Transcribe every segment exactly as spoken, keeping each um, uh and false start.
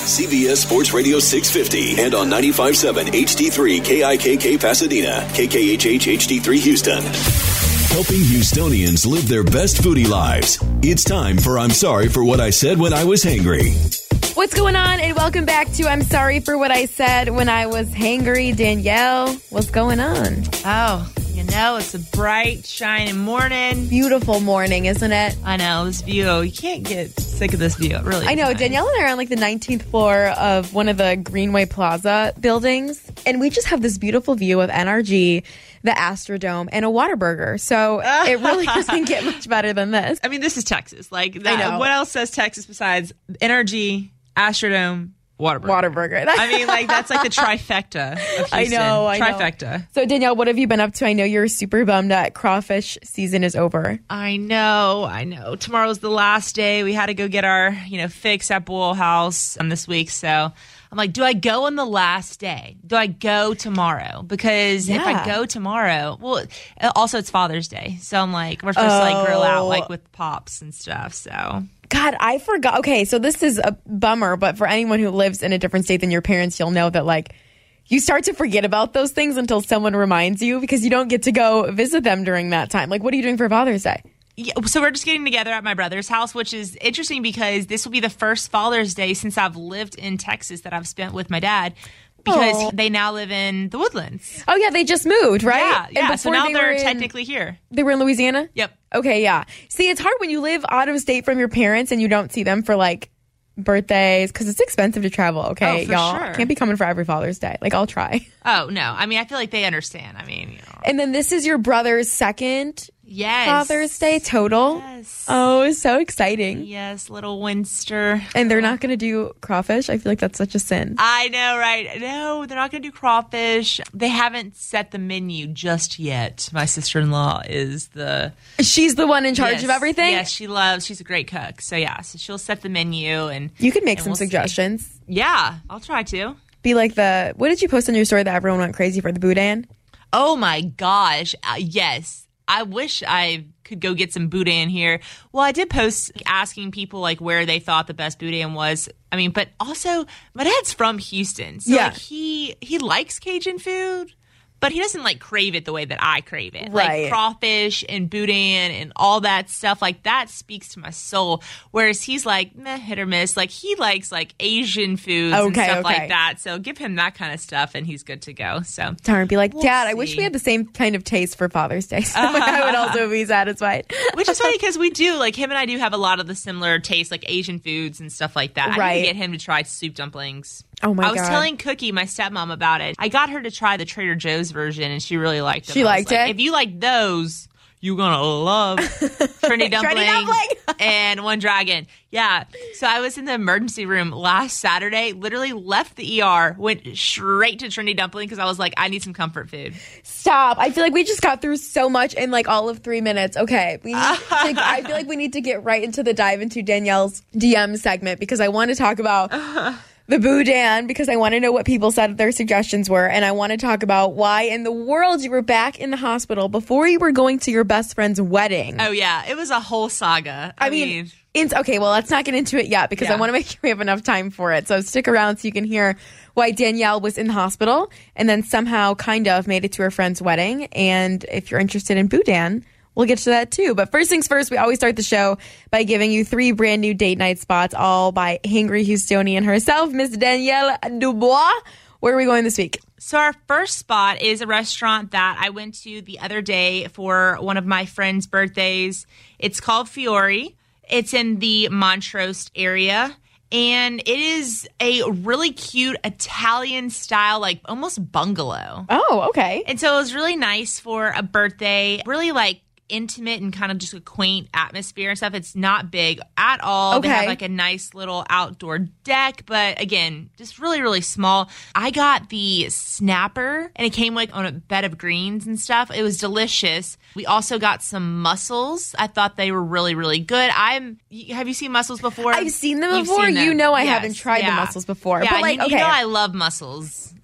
C B S Sports Radio six fifty, and on ninety-five point seven H D three K I K K Pasadena, K K H H H D three Houston. Helping Houstonians live their best foodie lives. It's time for I'm Sorry for What I Said When I Was Hangry. What's going on? And welcome back to I'm Sorry for What I Said When I Was Hangry. Danielle, what's going on? Oh, you know, it's a bright, shining morning. Beautiful morning, isn't it? I know, this view. You can't get sick of this view. It really is. I know. Nice. Danielle and I are on like the nineteenth floor of one of the Greenway Plaza buildings. And we just have this beautiful view of N R G, the Astrodome, and a Whataburger. So it really doesn't get much better than this. I mean, this is Texas. Like, that, I know. What else says Texas besides N R G, Astrodome, Whataburger? Whataburger. I mean, like, that's like the trifecta of Houston. I know, I know. Trifecta. So, Danielle, what have you been up to? I know you're super bummed that crawfish season is over. I know, I know. Tomorrow's the last day. We had to go get our, you know, fix at Boyle House um, this week. So I'm like, do I go on the last day? Do I go tomorrow? Because Yeah. if I go tomorrow, well, also it's Father's Day. So I'm like, we're supposed to like grill out Oh. like with pops and stuff. So God, I forgot. Okay, so this is a bummer, but for anyone who lives in a different state than your parents, you'll know that, like, you start to forget about those things until someone reminds you because you don't get to go visit them during that time. Like, what are you doing for Father's Day? yeah, so we're just getting together at my brother's house, which is interesting because this will be the first Father's Day since I've lived in Texas that I've spent with my dad. Because Aw. they now live in the Woodlands. Oh, yeah, they just moved, right? Yeah, And yeah. So before now they they're were in- technically here. They were in Louisiana? Yep. Okay, yeah. See, it's hard when you live out of state from your parents and you don't see them for, like, birthdays because it's expensive to travel, okay, Oh, for y'all? sure. Can't be coming for every Father's Day. Like, I'll try. Oh, no. I mean, I feel like they understand. I mean, you know. And then this is your brother's second Yes. Father's Day total? Yes. Oh, so exciting. Yes, little Winster. And they're not going to do crawfish? I feel like that's such a sin. I know, right? No, they're not going to do crawfish. They haven't set the menu just yet. My sister-in-law is the... She's the one in charge Yes. of everything? Yes, she loves... She's a great cook. So, yeah, so she'll set the menu and... You could make and some we'll see. suggestions. Yeah, I'll try to. Be like the... What did you post on your story that everyone went crazy for? The boudin? Oh, my gosh. Uh, yes. I wish I could go get some boudin here. Well, I did post asking people like where they thought the best boudin was. I mean, but also my dad's from Houston. So Yeah. like he he likes Cajun food, but he doesn't like crave it the way that I crave it. Right. Like crawfish and boudin and all that stuff, like that speaks to my soul. Whereas he's like, meh, hit or miss. Like he likes like Asian foods and Okay, stuff okay. like that. So give him that kind of stuff and he's good to go. So Darn, be like, We'll Dad, I wish see. we had the same kind of taste for Father's Day. So I would also be satisfied. Which is funny because we do, like, him and I do have a lot of the similar tastes, like Asian foods and stuff like that. I Right. need to get him to try soup dumplings. Oh, my I was God. telling Cookie, my stepmom, about it. I got her to try the Trader Joe's version, and she really liked it. She I was liked like, it? If you like those, you're going to love Trinity Dumpling Dumpling. and One Dragon. Yeah. So I was in the emergency room last Saturday, literally left the E R, went straight to Trinity Dumpling because I was like, I need some comfort food. Stop. I feel like we just got through so much in like all of three minutes. Okay. We need to, I feel like we need to get right into the dive into Danielle's D M segment because I want to talk about the boudin because I want to know what people said their suggestions were. And I want to talk about why in the world you were back in the hospital before you were going to your best friend's wedding. Oh, yeah. It was a whole saga. I mean, it's okay. Well, let's not get into it yet because I Yeah. want to make sure we have enough time for it. So stick around so you can hear why Danielle was in the hospital and then somehow kind of made it to her friend's wedding. And if you're interested in boudin, we'll get to that too. But first things first, we always start the show by giving you three brand new date night spots, all by Hangry Houstonian herself, Miss Danielle Dubois. Where are we going this week? So our first spot is a restaurant that I went to the other day for one of my friend's birthdays. It's called Fiore. It's in the Montrose area. And it is a really cute Italian style, like almost bungalow. Oh, okay. And so it was really nice for a birthday, really like intimate and kind of just a quaint atmosphere and stuff. It's not big at all. They Okay. have like a nice little outdoor deck, but again, just really, really small. I got the snapper and it came like on a bed of greens and stuff. It was delicious. We also got some mussels. I thought they were really, really good. I'm. Have you seen mussels before? I've seen them You've before. seen them. You know I Yes, haven't tried the yeah. mussels before. Yeah, but like, you, okay. you know I love mussels.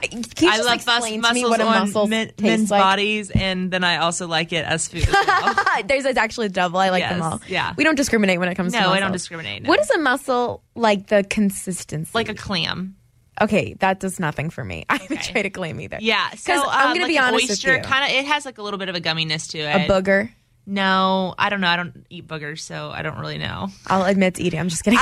Can you just I love explain bus- to me muscles what a on muscle men- tastes men's like? bodies, and then I also like it as food as well. There's it's actually double. I like Yes, them all. yeah. We don't discriminate when it comes to No, muscles. I don't discriminate, no. What is a muscle like the consistency? Like a clam. Okay, that does nothing for me. I haven't Okay. tried a clam either. Yeah, so 'Cause I'm um, gonna like be an honest with oyster, you. kind of. It has like a little bit of a gumminess to it. A booger. No, I don't know. I don't eat boogers, so I don't really know. I'll admit to eating. I'm just kidding.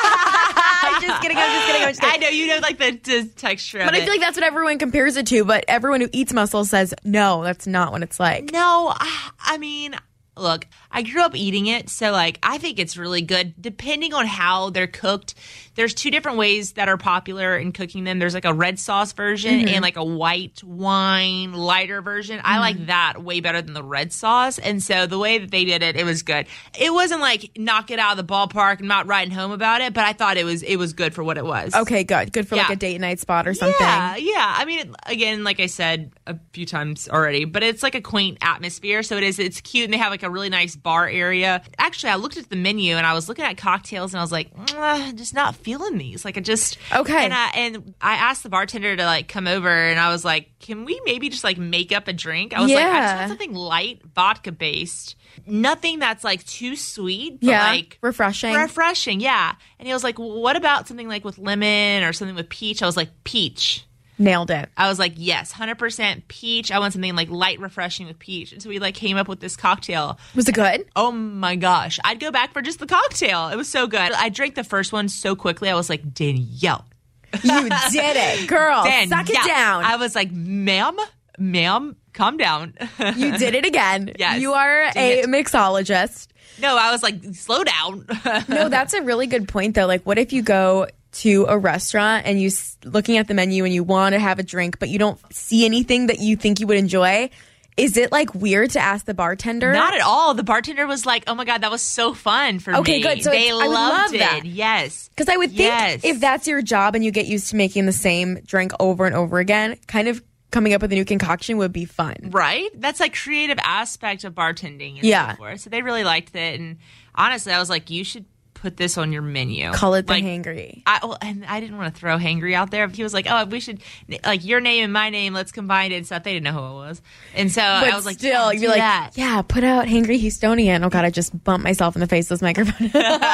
I'm just kidding. I'm just kidding. I'm just kidding. I know you know like the, the texture of But it. I feel like that's what everyone compares it to. But everyone who eats mussels says, no, that's not what it's like. No, I, I mean, look, I grew up eating it, so like I think it's really good. Depending on how they're cooked, there's two different ways that are popular in cooking them. There's like a red sauce version Mm-hmm. and like a white wine lighter version. I like that way better than the red sauce. And so the way that they did it, it was good. It wasn't like knock it out of the ballpark and not riding home about it, but I thought it was it was good for what it was. Okay, good. Good for like Yeah. a date night spot or something. Yeah, yeah. I mean, it, again, like I said a few times already, but it's like a quaint atmosphere. So it is. It's cute, and they have like a really nice bar area. Actually, I looked at the menu and I was looking at cocktails, and I was like, mm, just not feeling these. Like I just Okay. And I and I asked the bartender to like come over, and I was like, can we maybe just like make up a drink? I was like, I just Yeah. want something light, vodka based, nothing that's like too sweet, but Yeah, like refreshing. refreshing. Yeah. And he was like, well, what about something like with lemon or something with peach? I was like, peach. Nailed it. I was like, yes, one hundred percent peach. I want something like light, refreshing with peach. And so we like came up with this cocktail. Was it good? Oh my gosh. I'd go back for just the cocktail. It was so good. I drank the first one so quickly. I was like, Danielle. You did it, girl. Dan, Suck it yeah. down. I was like, ma'am, ma'am, calm down. You did it again. Yes, You are did a it. mixologist. No, I was like, slow down. No, that's a really good point, though. Like, what if you go to a restaurant and you s- looking at the menu and you want to have a drink, but you don't see anything that you think you would enjoy? Is it like weird to ask the bartender? Not at all. The bartender was like, oh my God, that was so fun for Okay, me. good. So they it's- I would loved love it. that. Yes. Because I would think Yes. if that's your job and you get used to making the same drink over and over again, kind of coming up with a new concoction would be fun. Right? That's like creative aspect of bartending and Yeah. so forth. So they really liked it. And honestly, I was like, you should put this on your menu. Call it the like, hangry. I, well, and I didn't want to throw hangry out there. He was like, oh, we should, like, your name and my name, let's combine it and stuff. They didn't know who it was. And so But I was like, still, yeah, you'd do be like, that. yeah, put out Hangry Houstonian. Oh, God, I just bumped myself in the face with this microphone.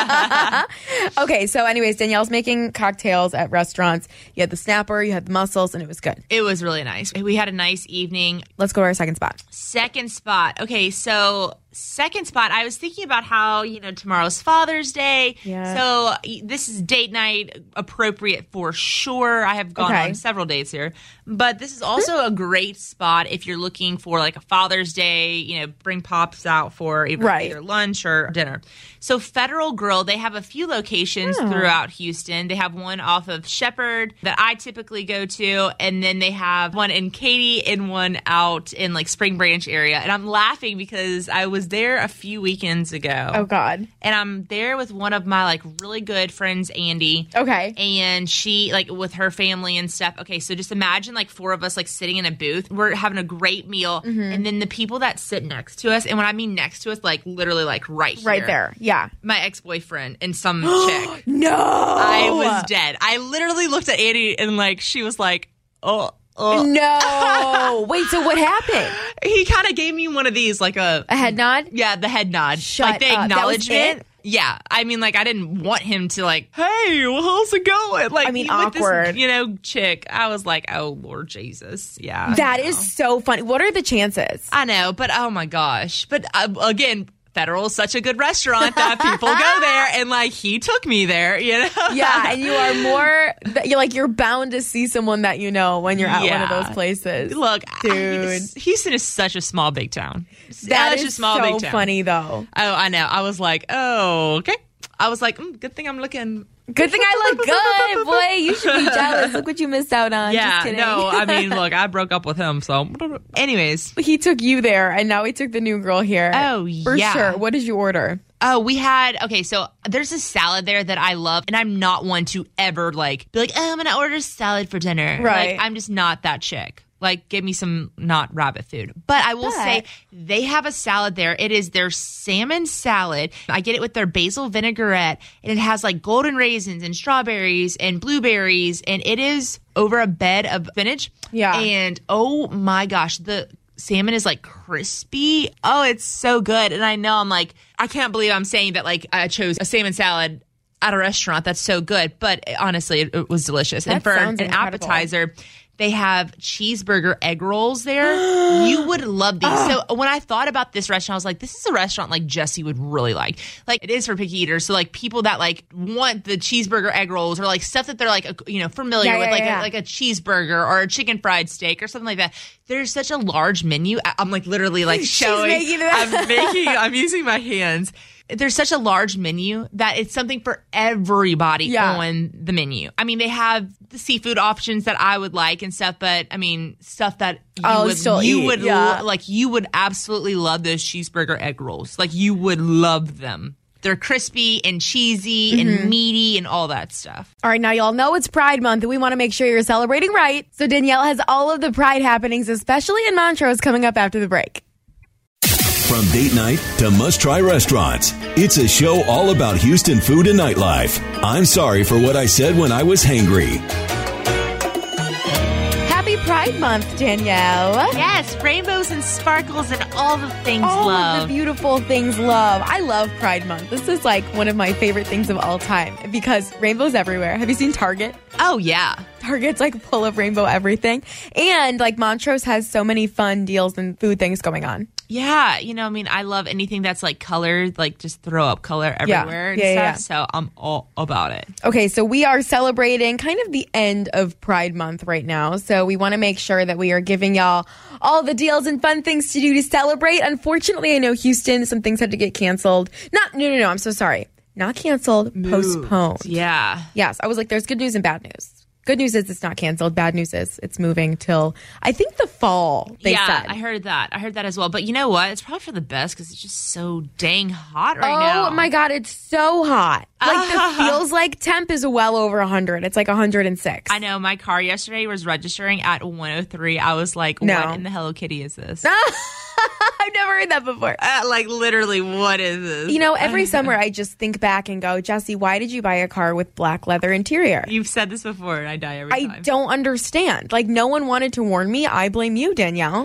Okay, so anyways, Danielle's making cocktails at restaurants. You had the snapper, you had the mussels, and it was good. It was really nice. We had a nice evening. Let's go to our second spot. Second spot. Okay, so second spot, I was thinking about how, you know, tomorrow's Father's Day. Yeah. So y- this is date night appropriate for sure. I have gone Okay. on several dates here. But this is also a great spot if you're looking for like a Father's Day, you know, bring pops out for either, Right. either lunch or dinner. So Federal Grill, they have a few locations Oh. throughout Houston. They have one off of Shepherd that I typically go to, and then they have one in Katy and one out in like Spring Branch area. And I'm laughing because I was there a few weekends ago. Oh, God. And I'm there with one of my like really good friends, Andy. Okay. And she, like, with her family and stuff. Okay, so just imagine, like, four of us, like, sitting in a booth. We're having a great meal. Mm-hmm. And then the people that sit next to us, and when I mean next to us, like, literally, like, right here. Right there. Yeah. My ex-boyfriend and some chick. No. I was dead. I literally looked at Andy, and, like, she was like, oh. oh. No. Wait, so what happened? He kind of gave me one of these, like a... A head nod? Yeah, the head nod. Shut like the up. That was acknowledgement. it? Yeah, I mean, like, I didn't want him to, like, hey, well, how's it going? Like, I mean, with awkward. This, you know, chick. I was like, oh, Lord Jesus. Yeah. That I know. is so funny. What are the chances? I know, but oh my gosh. But uh, again, Federal is such a good restaurant that people go there, and like he took me there, you know. Yeah, and you are more, you're like, you're bound to see someone that you know when you're at Yeah. one of those places. Look, Dude. I, Houston is such a small big town. That Such is a small so big town. funny, though. Oh, I know. I was like, oh, okay. I was like, mm, good thing I'm looking. Good thing I look good, boy. You should be jealous. Look what you missed out on. Just Yeah, kidding. no, I mean, look, I broke up with him, so. Anyways. He took you there, and now he took the new girl here. Oh, For yeah. sure. What did you order? Oh, we had, okay, so there's a salad there that I love, and I'm not one to ever, like, be like, oh, I'm going to order salad for dinner. Right. Like, I'm just not that chick. Like, give me some not rabbit food. But I will But- say they have a salad there. It is their salmon salad. I get it with their basil vinaigrette, and it has like golden raisins and strawberries and blueberries, and it is over a bed of spinach. Yeah. And oh my gosh, the salmon is like crispy. Oh, it's so good. And I know I'm like, I can't believe I'm saying that like I chose a salmon salad at a restaurant that's so good. But honestly, it, it was delicious. That and for sounds an incredible. appetizer, they have cheeseburger egg rolls there. You would love these. So when I thought about this restaurant, I was like, this is a restaurant like Jesse would really like. Like, it is for picky eaters. So like people that like want the cheeseburger egg rolls or like stuff that they're like, you know, familiar Yeah, with, yeah, like yeah. A, like a cheeseburger or a chicken fried steak or something like that. There's such a large menu. I- I'm like literally like showing. making that. I'm making. I'm using my hands. There's such a large menu that it's something for everybody Yeah. on the menu. I mean, they have the seafood options that I would like and stuff, but I mean, stuff that you I'll would still you eat, would yeah. lo- like you would absolutely love those cheeseburger egg rolls. Like you would love them. They're crispy and cheesy Mm-hmm. and meaty and all that stuff. All right, now y'all know it's Pride Month, and we want to make sure you're celebrating right. So Danielle has all of the Pride happenings, especially in Montrose, coming up after the break. From date night to must-try restaurants, it's a show all about Houston food and nightlife. I'm sorry for what I said when I was hangry. Happy Pride Month, Danielle. Yes, rainbows and sparkles and all the things All love. of the beautiful things love. I love Pride Month. This is like one of my favorite things of all time because rainbows everywhere. Have you seen Target? oh yeah. Target's like full of rainbow everything. And like Montrose has so many fun deals and food things going on. Yeah, you know, I mean, I love anything that's like colored, like just throw up color Yeah. everywhere and Yeah, stuff. So I'm all about it. Okay, so we are celebrating kind of the end of Pride Month right now. So we want to make sure that we are giving y'all all the deals and fun things to do to celebrate. Unfortunately, I know Houston, some things had to get canceled. Not, no, no, no, I'm so sorry. Not canceled, postponed. Yeah. Yes, I was like, there's good news and bad news. Good news is it's not canceled. Bad news is it's moving till, I think, the fall, they yeah, said. I heard that. I heard that as well. But you know what? It's probably for the best because it's just so dang hot right oh now. my God, it's so hot. Like the feels like temp is well over one hundred. It's like one hundred six. I know. My car yesterday was registering at one oh three. I was like, No. what in the Hello Kitty is this? I've never heard that before. Uh, like, literally, what is this? You know, every summer I just think back and go, Jesse, why did you buy a car with black leather interior? You've said this before, and I die every I time. don't understand. Like, no one wanted to warn me. I blame you, Danielle.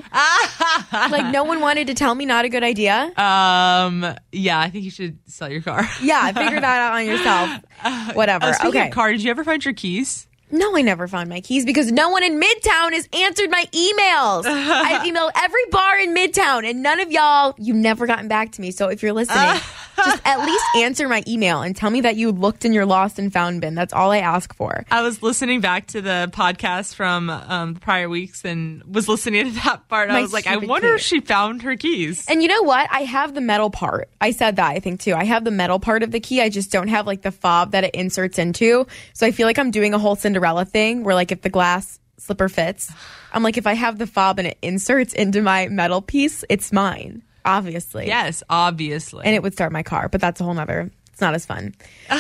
Like, no one wanted to tell me not a good idea. Um, yeah, I think you should sell your car. Yeah, figure that out on yourself. Whatever. Oh, speaking Okay. of car, did you ever find your keys? No, I never found my keys because no one in Midtown has answered my emails. I've emailed every bar in Midtown, and none of y'all, you've never gotten back to me. So if you're listening, just at least answer my email and tell me that you looked in your lost and found bin. That's all I ask for. I was listening back to the podcast from um, the prior weeks and was listening to that part. My I was like, I stupid wonder if key. she found her keys. And you know what? I have the metal part. I said that, I think, too. I have the metal part of the key. I just don't have, like, the fob that it inserts into. So I feel like I'm doing a whole Cinderella thing where, like, if the glass slipper fits, I'm like, if I have the fob and it inserts into my metal piece, it's mine, obviously. Yes, obviously. And it would start my car, but that's a whole nother. It's not as fun.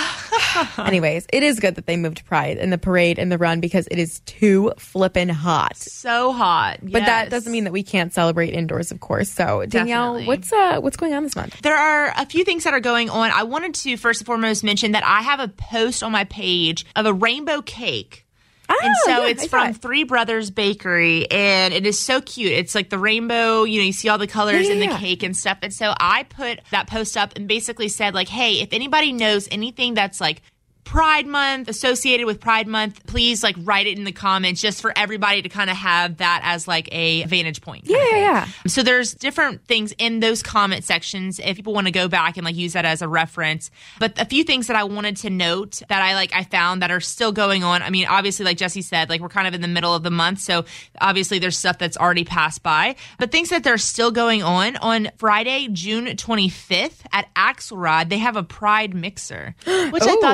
Anyways, it is good that they moved Pride and the parade and the run because it is too flippin' hot. so hot. But that Yes. doesn't mean that we can't celebrate indoors, of course. So Danielle, Definitely. what's uh what's going on this month? There are a few things that are going on. I wanted to first and foremost mention that I have a post on my page of a rainbow cake. And Oh, so yeah, it's I saw from it. Three Brothers Bakery, and it is so cute. It's like the rainbow, you know, you see all the colors Yeah, in the yeah, yeah. cake and stuff. And so I put that post up and basically said, like, hey, if anybody knows anything that's like Pride Month, associated with Pride Month, please like write it in the comments just for everybody to kind of have that as like a vantage point. kind Yeah, of yeah, thing. yeah. So there's different things in those comment sections if people want to go back and like use that as a reference. But a few things that I wanted to note that I like I found that are still going on. I mean, obviously, like Jesse said, like we're kind of in the middle of the month, so obviously there's stuff that's already passed by. But things that they're still going on on Friday, June twenty-fifth at Axelrod, they have a Pride mixer, which I Ooh. thought that was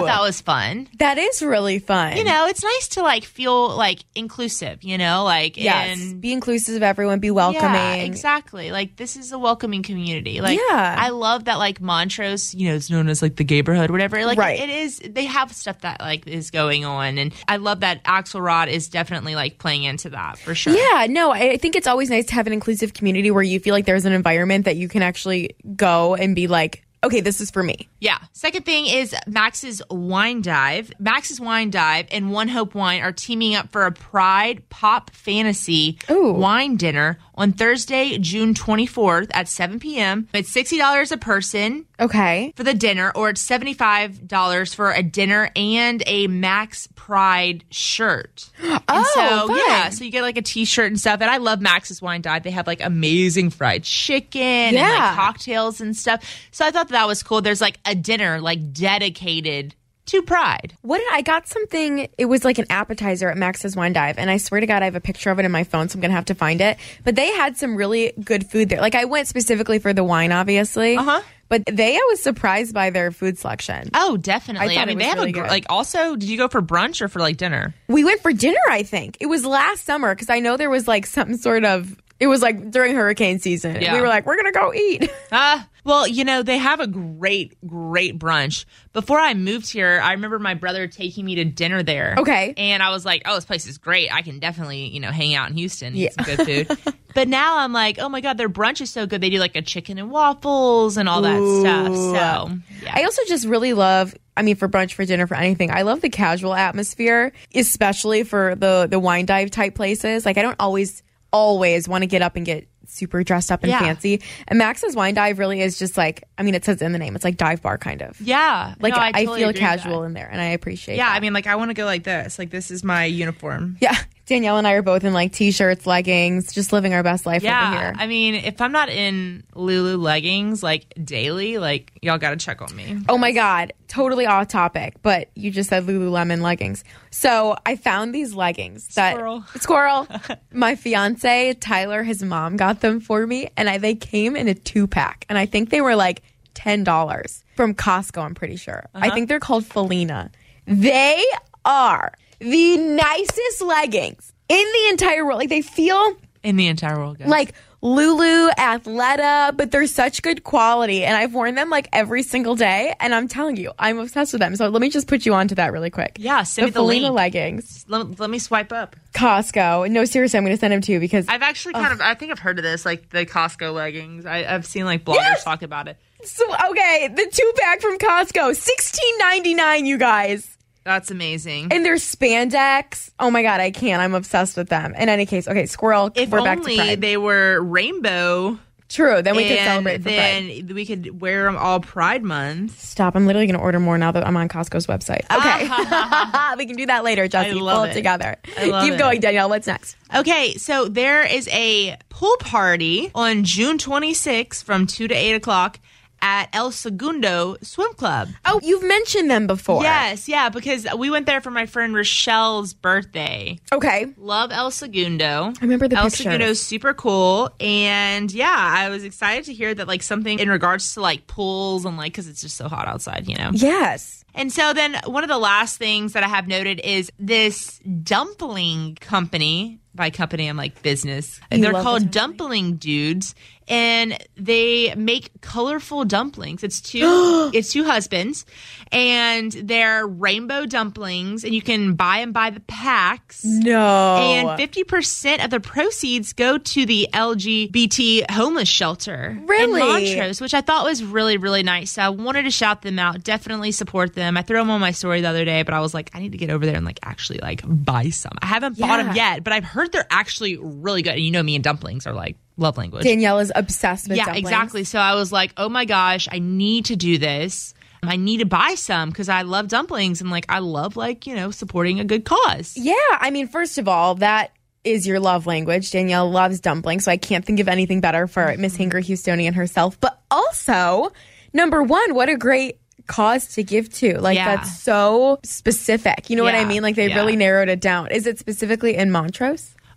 fun. That is really fun. You know, it's nice to like feel like inclusive, you know, like yes, and, be inclusive of everyone, be welcoming. Yeah, exactly. Like this is a welcoming community. Like yeah. I love that like Montrose, you know, it's known as like the gayborhood or whatever. Like right. it is they have stuff that like is going on, and I love that Axelrod is definitely like playing into that for sure. Yeah, no, I think it's always nice to have an inclusive community where you feel like there's an environment that you can actually go and be like, okay, this is for me. Yeah. Second thing is Max's Wine Dive. Max's Wine Dive and One Hope Wine are teaming up for a Pride Pop Fantasy Ooh. wine dinner on Thursday, June twenty-fourth at seven p.m. It's sixty dollars a person Okay. for the dinner, or it's seventy-five dollars for a dinner and a Max Pride shirt. And Oh, so, fun. yeah, so you get like a t-shirt and stuff. And I love Max's Wine Dive. They have like amazing fried chicken and Yeah. like cocktails and stuff. So I thought that was cool. There's like a dinner like dedicated to Pride. What did I got something? It was like an appetizer at Max's Wine Dive, and I swear to God, I have a picture of it in my phone, so I'm gonna have to find it. But they had some really good food there. Like I went specifically for the wine, obviously. Uh-huh. But they, I was surprised by their food selection. Oh, definitely. I I, thought mean, it they was have really a gr- good. like. Also, did you go for brunch or for like dinner? We went for dinner. I think it was last summer because I know there was like some sort of. It was like during hurricane season. Yeah. We were like, we're gonna go eat. Ah, uh, well, you know, they have a great, great brunch. Before I moved here, I remember my brother taking me to dinner there. Okay. And I was like, oh, this place is great. I can definitely, you know, hang out in Houston, Yeah. eat some good food. But now I'm like, oh my God, their brunch is so good. They do like a chicken and waffles and all that Ooh. stuff. So, yeah. I also just really love, I mean, for brunch, for dinner, for anything, I love the casual atmosphere, especially for the, the wine dive type places. Like, I don't always, always want to get up and get super dressed up and Yeah. fancy. And Max's Wine Dive really is just like, I mean, it says in the name, it's like dive bar kind of. yeah. Like, No, I, totally feel agree with casual that. in there, and I appreciate Yeah, that. I mean, like, I want to go like this. Like, this is my uniform. Yeah. Danielle and I are both in like t-shirts, leggings, just living our best life over Yeah, here. I mean, if I'm not in Lulu leggings like daily, like y'all got to check on me. Oh my God, totally off topic, but you just said Lululemon leggings. So I found these leggings that Squirrel. squirrel. My fiance Tyler, his mom got them for me, and I they came in a two pack, and I think they were like ten dollars from Costco. I'm pretty sure. Uh-huh. I think they're called Felina. They are the nicest leggings in the entire world. Like they feel In the entire world, guys. like Lulu, Athleta, but they're such good quality. And I've worn them like every single day. And I'm telling you, I'm obsessed with them. So let me just put you onto that really quick. Yeah, send the me the Felina link. leggings. let, let me swipe up. Costco. No, seriously, I'm going to send them to you because I've actually kind of, I think I've heard of this, like the Costco leggings. I, I've seen like bloggers Yes! talk about it. so, okay, the two pack from Costco, sixteen ninety-nine, you guys. That's amazing. And they're spandex. Oh my God, I can't. I'm obsessed with them. In any case, okay, squirrel. If we're back to only Pride. they were rainbow, True, then we could and celebrate for Pride. then we could wear them all Pride Month. Stop. I'm literally going to order more now that I'm on Costco's website. Okay. We can do that later, Jesse. I love Pull it it. together. I love Keep it. going, Danielle. What's next? Okay, so there is a pool party on June twenty-sixth from two to eight o'clock at El Segundo Swim Club. Oh, you've mentioned them before. Yes, yeah, because we went there for my friend Rochelle's birthday. Okay. Love El Segundo. I remember the El pictures. Segundo's super cool, and yeah, I was excited to hear that like something in regards to like pools and like because it's just so hot outside, you know. Yes. And so then one of the last things that I have noted is this dumpling company. By company, I'm like business. And You they're love called this company. Dumpling Dudes, and they make colorful dumplings. It's two, it's two husbands, and they're rainbow dumplings, and you can buy them by the packs. No. And fifty percent of the proceeds go to the L G B T homeless shelter Really? in Montrose, which I thought was really, really nice. So I wanted to shout them out. Definitely support them. I threw them on my story the other day, but I was like, I need to get over there and like actually like buy some. I haven't bought Yeah. them yet, but I've heard they're actually really good. And you know me and dumplings are like love language. Danielle is obsessed with Yeah, dumplings. exactly. So I was like, oh my gosh, I need to do this. I need to buy some because I love dumplings and like I love like, you know, supporting a good cause. Yeah. I mean, first of all, that is your love language. Danielle loves dumplings, so I can't think of anything better for Miss Hinger Houstonian herself. But also, number one, what a great cause to give to. Like, Yeah. that's so specific. You know what I Yeah, mean? Like, they yeah. really narrowed it down. Is it specifically in Montrose?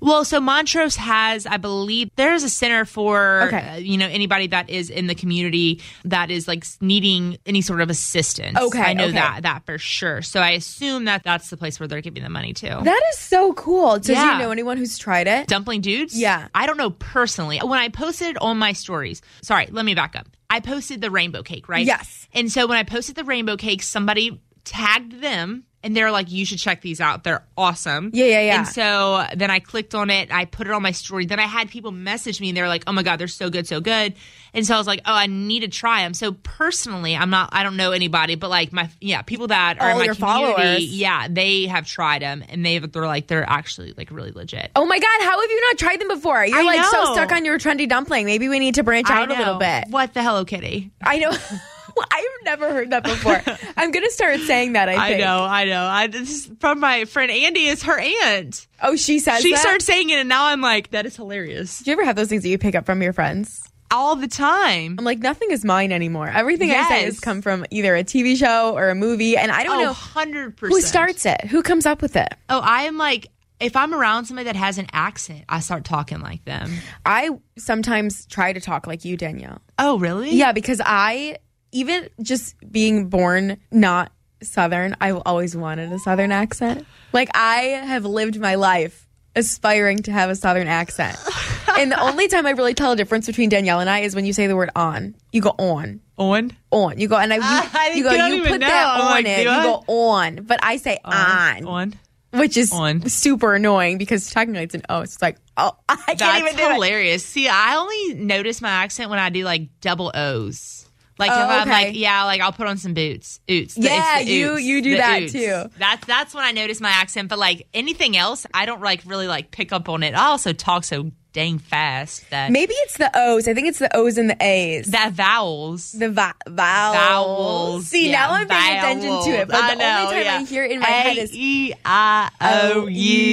Well, so Montrose has, I believe, there's a center for, Okay. uh, you know, anybody that is in the community that is like needing any sort of assistance. Okay, I know okay. that, that for sure. So I assume that that's the place where they're giving the money to. That is so cool. Does Yeah. you know anyone who's tried it? Dumpling dudes? Yeah. I don't know personally. When I posted on my stories, sorry, let me back up. I posted the rainbow cake, right? Yes. And so when I posted the rainbow cake, somebody tagged them and they're like, you should check these out. They're awesome. Yeah, yeah, yeah. And so then I clicked on it. I put it on my story. Then I had people message me and they were like, oh my God, they're so good, so good. And so I was like, oh, I need to try them. So personally, I'm not, I don't know anybody, but like my, yeah, people that are All in my your community, followers. yeah, they have tried them and they've, they're like, they're actually like really legit. Oh my God, how have you not tried them before? You're I like so know. stuck on your trendy dumpling. Maybe we need to branch I out a little know. bit. What the Hello Kitty? I know. I've never heard that before. I'm going to start saying that, I I think. know, I know. I, this is from my friend Andy. Is her aunt. Oh, she says She that? started saying it, and now I'm like, that is hilarious. Do you ever have those things that you pick up from your friends? All the time. I'm like, nothing is mine anymore. Everything I say Yes. has come from either a T V show or a movie, and I don't Oh, know one hundred percent. who starts it. Who comes up with it? Oh, I am like, if I'm around somebody that has an accent, I start talking like them. I sometimes try to talk like you, Danielle. Oh, really? Yeah, because I, even just being born not Southern, I've always wanted a Southern accent. Like, I have lived my life aspiring to have a Southern accent. And the only time I really tell a difference between Danielle and I is when you say the word on. You go on. On? On. You go, and I, you, I you go, don't you even put know. that I'm on like, it. do You I? go on. But I say on. On. Which is On. super annoying because technically it's an O. So it's like, oh, I can't That's even do it. hilarious. See, I only notice my accent when I do like double O's. Like Oh, if I'm okay. like, yeah, like I'll put on some boots. Oots. The- Yeah, it's the you- oots, you do the that oots. too. That's that's when I notice my accent. But like anything else, I don't like really like pick up on it. I also talk so dang fast that Maybe it's the O's. I think it's the O's and the A's. that vowels. The va- vowels. Vowels. See, Yeah, now I'm paying attention to it. But vowels. the I know, only time yeah. I hear it in my head is A E I O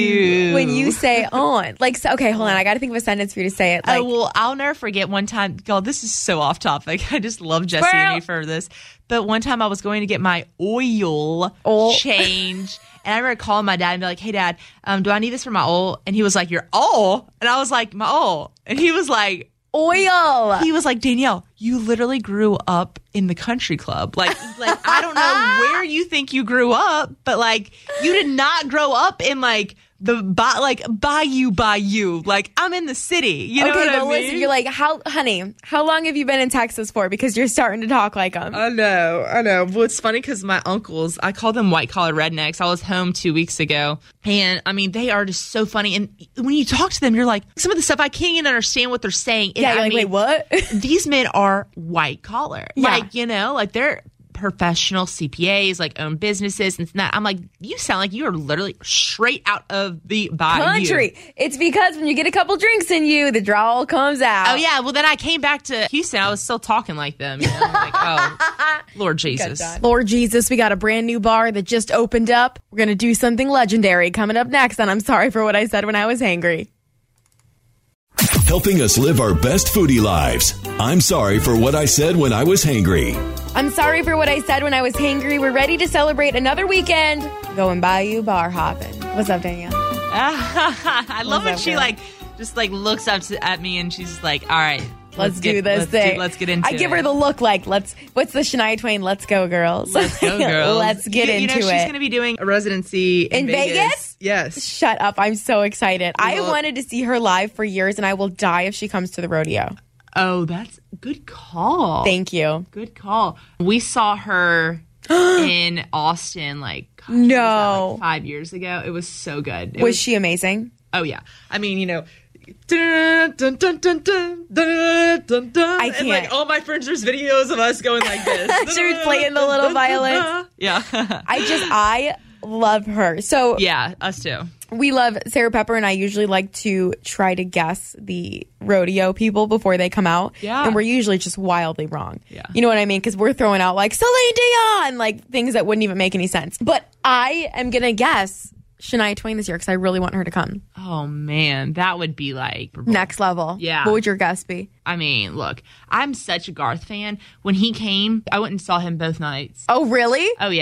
U. when you say on. Like, so, okay, hold on. I got to think of a sentence for you to say it. Like, oh, well, I'll never forget one time. God, this is so off topic. I just love Jesse Squirrel. and me for this. But one time I was going to get my oil Oil. change. And I remember calling my dad and be like, hey, Dad, um, do I need this for my oil? And he was like, your oil? And I was like, my oil. And he was like, oil. he was like, Danielle, you literally grew up in the country club. Like, like I don't know where you think you grew up, but like you did not grow up in like the ba- like bayou bayou. Like I'm in the city. You know okay, what well, I mean? listen, you're like, how, honey, how long have you been in Texas for? Because you're starting to talk like them. I know, I know. Well, it's funny because my uncles, I call them white collar rednecks. I was home two weeks ago, and I mean, they are just so funny. And when you talk to them, you're like, some of the stuff I can't even understand what they're saying. And yeah, you're I like, mean, wait, what? these men are white collar. Yeah. Like, you know, like they're professional C P As, like own businesses and that. I'm like, you sound like you are literally straight out of the bayou. Country. It's because when you get a couple drinks in you, the drawl comes out. Oh yeah, well then I came back to Houston. I was still talking like them. You know? I'm like, oh, Lord Jesus. Lord Jesus, we got a brand new bar that just opened up. We're going to do something legendary coming up next. And I'm sorry for what I said when I was hangry. Helping us live our best foodie lives. I'm sorry for what I said when I was hangry. I'm sorry for what I said when I was hangry. We're ready to celebrate another weekend going Bayou bar hopping. What's up, Danielle? I love when up, she girl? like just like looks up to, at me and she's like, all right, Let's, do get- this let's thing. Do, let's get into I give it. her the look like, let's, what's the Shania Twain? Let's go, girls. Let's go, girls. Let's get you, into you know, it. She's going to be doing a residency in, In Vegas? Yes. Shut up. I'm so excited. I Well- wanted to see her live for years, and I will die if she comes to the rodeo. Oh, that's good call. Thank you. Good call. We saw her in Austin like, gosh, what was that, No. like five years ago. It was so good. It Was she amazing? Oh yeah. I mean, you know. Dun, dun, dun, dun, dun, dun, dun, dun. I And like can't. all my friends, there's videos of us going like this. She was playing the little violins. Yeah. I just, I love her. So Yeah, us too. we love Sarah Pepper, and I usually like to try to guess the rodeo people before they come out. Yeah. And we're usually just wildly wrong. Yeah. You know what I mean? Because we're throwing out like Celine Dion, like things that wouldn't even make any sense. But I am going to guess Shania Twain this year because I really want her to come. Oh man, that would be like Next level. Yeah. What would your guess be? I mean, look, I'm such a Garth fan. When he came, I went and saw him both nights. Oh, really? Oh yeah.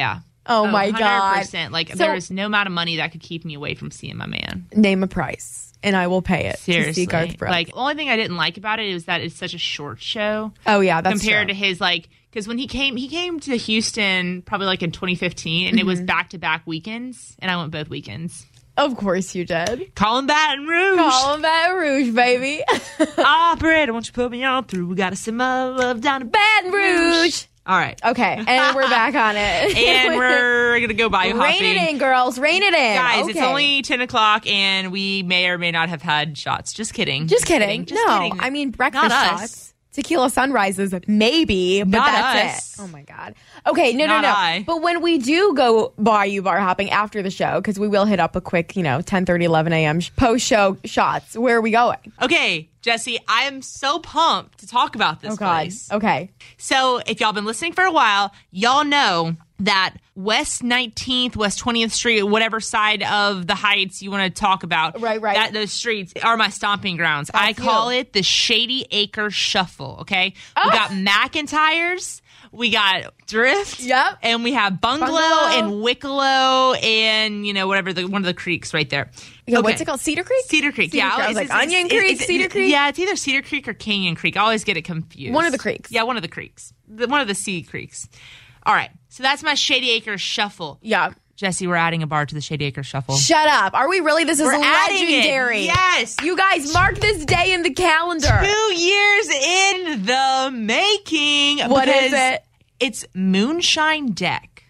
Oh, my God. one hundred percent. Like, So- there is no amount of money that could keep me away from seeing my man. Name a price, and I will pay it Seriously. to see Garth Brooks. Like, the only thing I didn't like about it is that it's such a short show. Oh, yeah, that's compared true. to his, like, because when he came, he came to Houston probably like in twenty fifteen, and Mm-hmm. it was back to back weekends, and I went both weekends. Of course you did. Calling Baton Rouge. Call him Baton Rouge, baby. Operator, won't you put me on through? We got to send my love down to Baton Rouge. All right. Okay, and we're back on it. And we're going to go buy Rein hopping. it in, girls. Rein it in. Guys, okay. it's only ten o'clock, and we may or may not have had shots. Just kidding. Just kidding. Just no, kidding. I mean breakfast Not us. shots. Tequila sunrises, maybe, but Not that's us. it. Oh my God. Okay, no, Not no, no. I. But when we do go Bayou bar hopping after the show, because we will hit up a quick, you know, ten thirty, eleven a.m. post show shots. Where are we going? Okay, Jesse, I am so pumped to talk about this Oh God. place. Okay. So, if y'all been listening for a while, y'all know that West nineteenth, West twentieth Street, whatever side of the Heights you want to talk about, Right, right. that those streets are my stomping grounds. I That's call you. it the Shady Acre Shuffle, okay? Oh. We got McIntyre's, we got Drift, Yep. and we have Bungalow, Bungalow. and Wicklow, and, you know, whatever, the, one of the creeks right there. Yeah, Okay. what's it called? Cedar Creek? Cedar Creek, Cedar yeah. Creek. I was It's- like, it's- Onion it's- Creek, it's- Cedar Creek? Yeah, it's either Cedar Creek or Canyon Creek. I always get it confused. One of the creeks. Yeah, one of the creeks. The, one of the sea creeks. All right, so that's my Shady Acre Shuffle. Yeah. Jesse, we're adding a bar to the Shady Acre Shuffle. Shut up. Are we really? This is We're adding it. legendary. Yes. You guys, mark this day in the calendar. Two years in the making. What is because it? It's Moonshine Deck.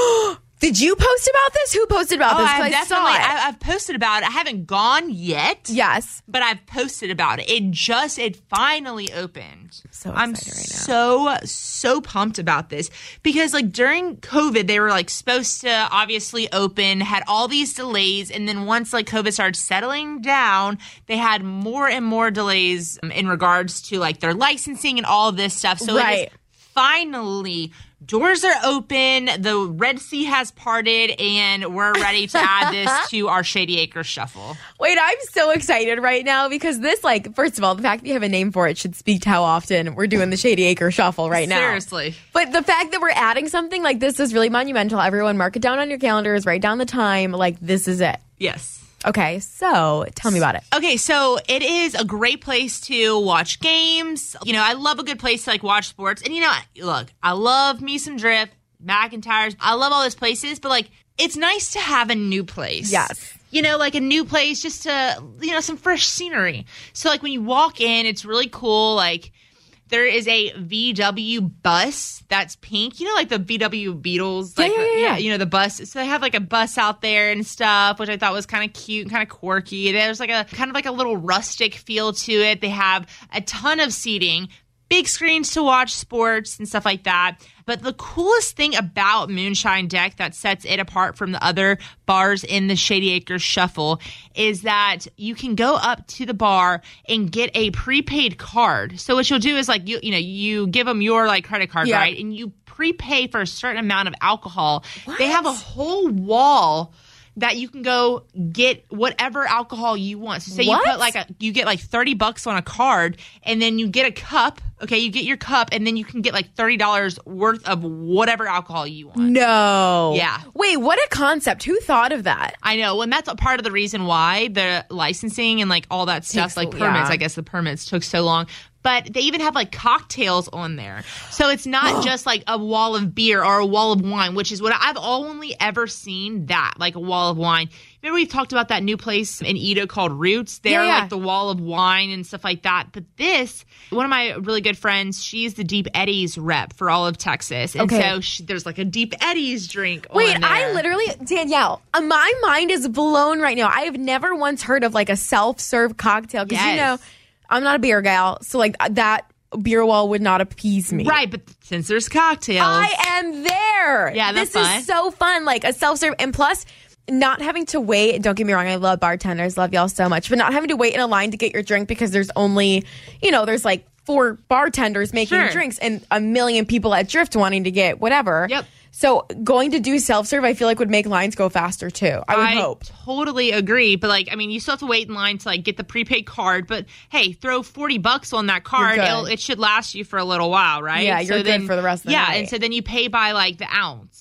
Did you post about this? Who posted about Oh, this? 'Cause I've I definitely. saw it. I, I've posted about it. I haven't gone yet. yes. But I've posted about it. It just, it finally opened. So I'm excited right now. so, so pumped about this because, like, during COVID, they were, like, supposed to obviously open, had all these delays. And then once, like, COVID started settling down, they had more and more delays um, in regards to, like, their licensing and all of this stuff. So Right. it is finally, doors are open, the Red Sea has parted, and we're ready to add this to our Shady Acre Shuffle. Wait, I'm so excited right now because this, like, first of all, the fact that you have a name for it should speak to how often we're doing the Shady Acre Shuffle right now. Seriously. But the fact that we're adding something like this is really monumental. Everyone mark it down on your calendars, write down the time. Like, this is it. Yes. Okay, so tell me about it. Okay, so it is a great place to watch games. You know, I love a good place to, like, watch sports. And, you know, look, I love me some Drift, McIntyre's. I love all those places, but, like, it's nice to have a new place. Yes. You know, like a new place just to, you know, some fresh scenery. So, like, when you walk in, it's really cool. Like, there is a V W bus that's pink. You know, like the V W Beatles. Like, yeah, yeah, yeah. you know, the bus. So they have like a bus out there and stuff, which I thought was kind of cute and kind of quirky. There's like a kind of like a little rustic feel to it. They have a ton of seating, big screens to watch sports and stuff like that. But the coolest thing about Moonshine Deck that sets it apart from the other bars in the Shady Acres Shuffle is that you can go up to the bar and get a prepaid card. So what you'll do is like you you know you give them your like credit card, Yeah. right? And you prepay for a certain amount of alcohol. They have a whole wall that you can go get whatever alcohol you want. So say What? you put like a, you get like thirty bucks on a card and then you get a cup. Okay. You get your cup and then you can get like thirty dollars worth of whatever alcohol you want. No. Yeah. Wait, what a concept. Who thought of that? I know. And that's a part of the reason why the licensing and like all that stuff, Takes- like permits, yeah. I guess the permits took so long. But they even have like cocktails on there. So it's not just like a wall of beer or a wall of wine, which is what I've only ever seen that, like a wall of wine. Remember we've talked about that new place in Edo called Roots? They're Yeah, yeah. like the wall of wine and stuff like that. But this, one of my really good friends, she's the Deep Eddies rep for all of Texas. And Okay. so she, there's like a Deep Eddies drink Wait, on there. I literally, Danielle, uh, my mind is blown right now. I have never once heard of like a self-serve cocktail because you know, Yes. I'm not a beer gal, so like that beer wall would not appease me. Right, but since there's cocktails. I am there. Yeah, that's this fun. is so fun. Like a self-serve, and plus, not having to wait. Don't get me wrong, I love bartenders, love y'all so much, but not having to wait in a line to get your drink because there's only, you know, there's like four bartenders making Sure. drinks and a million people at Drift wanting to get whatever. Yep. So going to do self-serve, I feel like would make lines go faster too. I would hope. Totally agree. But like, I mean, you still have to wait in line to like get the prepaid card. But hey, throw forty bucks on that card. You're good. It'll, it should last you for a little while, right? Yeah, you're good then, for the rest of the yeah, night. and so then you pay by like the ounce.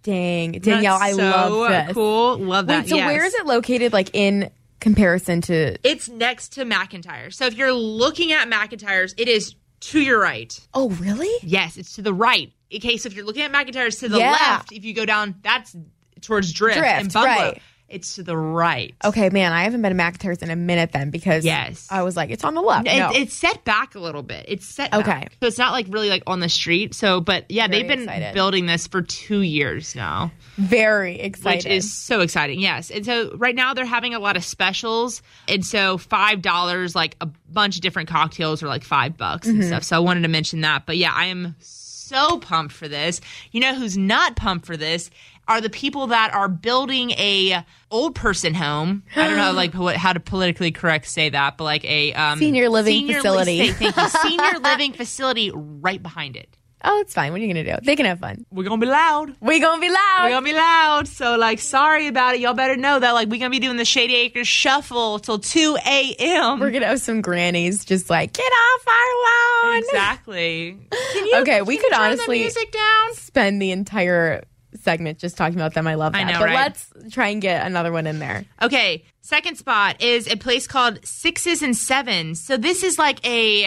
Dang. Danielle, That's I so love this. Cool. Love that. Wait, so yes. where is it located, like, in comparison to... It's next to McIntyre. So if you're looking at McIntyre's, it is to your right. Oh, really? Yes, it's to the right. Okay, so if you're looking at McIntyre's to the Yeah. left, if you go down, that's towards Drift, Drift, and Bungalow. right. It's to the right. Okay, man, I haven't been to McIntyre's in a minute then because Yes. I was like, it's on the left. It, no. It's set back a little bit. It's set back. Okay. So it's not like really like on the street. So, but yeah, Very they've been excited. building this for two years now. Very excited. Which is so exciting, yes. And so right now they're having a lot of specials. And so five dollars, like a bunch of different cocktails are like five bucks Mm-hmm. and stuff. So I wanted to mention that. But yeah, I am so pumped for this. You know who's not pumped for this? Are the people that are building a old person home. I don't know like what, how to politically correct say that, but like a um, Senior living senior facility. Li- thank you. Senior living facility right behind it. Oh, it's fine. What are you going to do? They can have fun. We're going to be loud. We going to be loud. We're going to be loud. So, like, sorry about it. Y'all better know that, like, we're going to be doing the Shady Acres Shuffle till two a.m. We're going to have some grannies just like, get off our lawn. Exactly. Can you, Okay, we can you could turn honestly- the music down? Spend the entire segment just talking about them. I love that. I know, but right? let's try and get another one in there. Okay, second spot is a place called Sixes and Sevens. So this is like a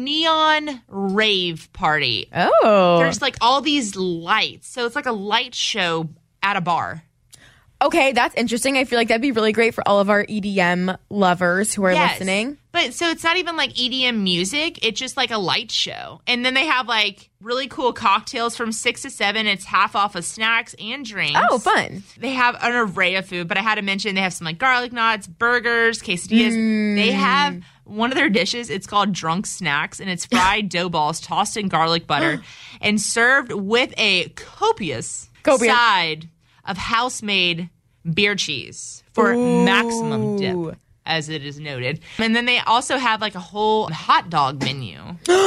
neon rave party. Oh. There's like all these lights. So it's like a light show at a bar. Okay, that's interesting. I feel like that'd be really great for all of our E D M lovers who are Yes. listening. But so it's not even like E D M music. It's just like a light show. And then they have like really cool cocktails from six to seven. It's half off of snacks and drinks. Oh, fun. They have an array of food, but I had to mention they have some like garlic knots, burgers, quesadillas. Mm. They have one of their dishes. It's called drunk snacks, and it's fried dough balls tossed in garlic butter and served with a copious, Copious. side of house-made beer cheese for Ooh. maximum dip, as it is noted. And then they also have like a whole hot dog menu.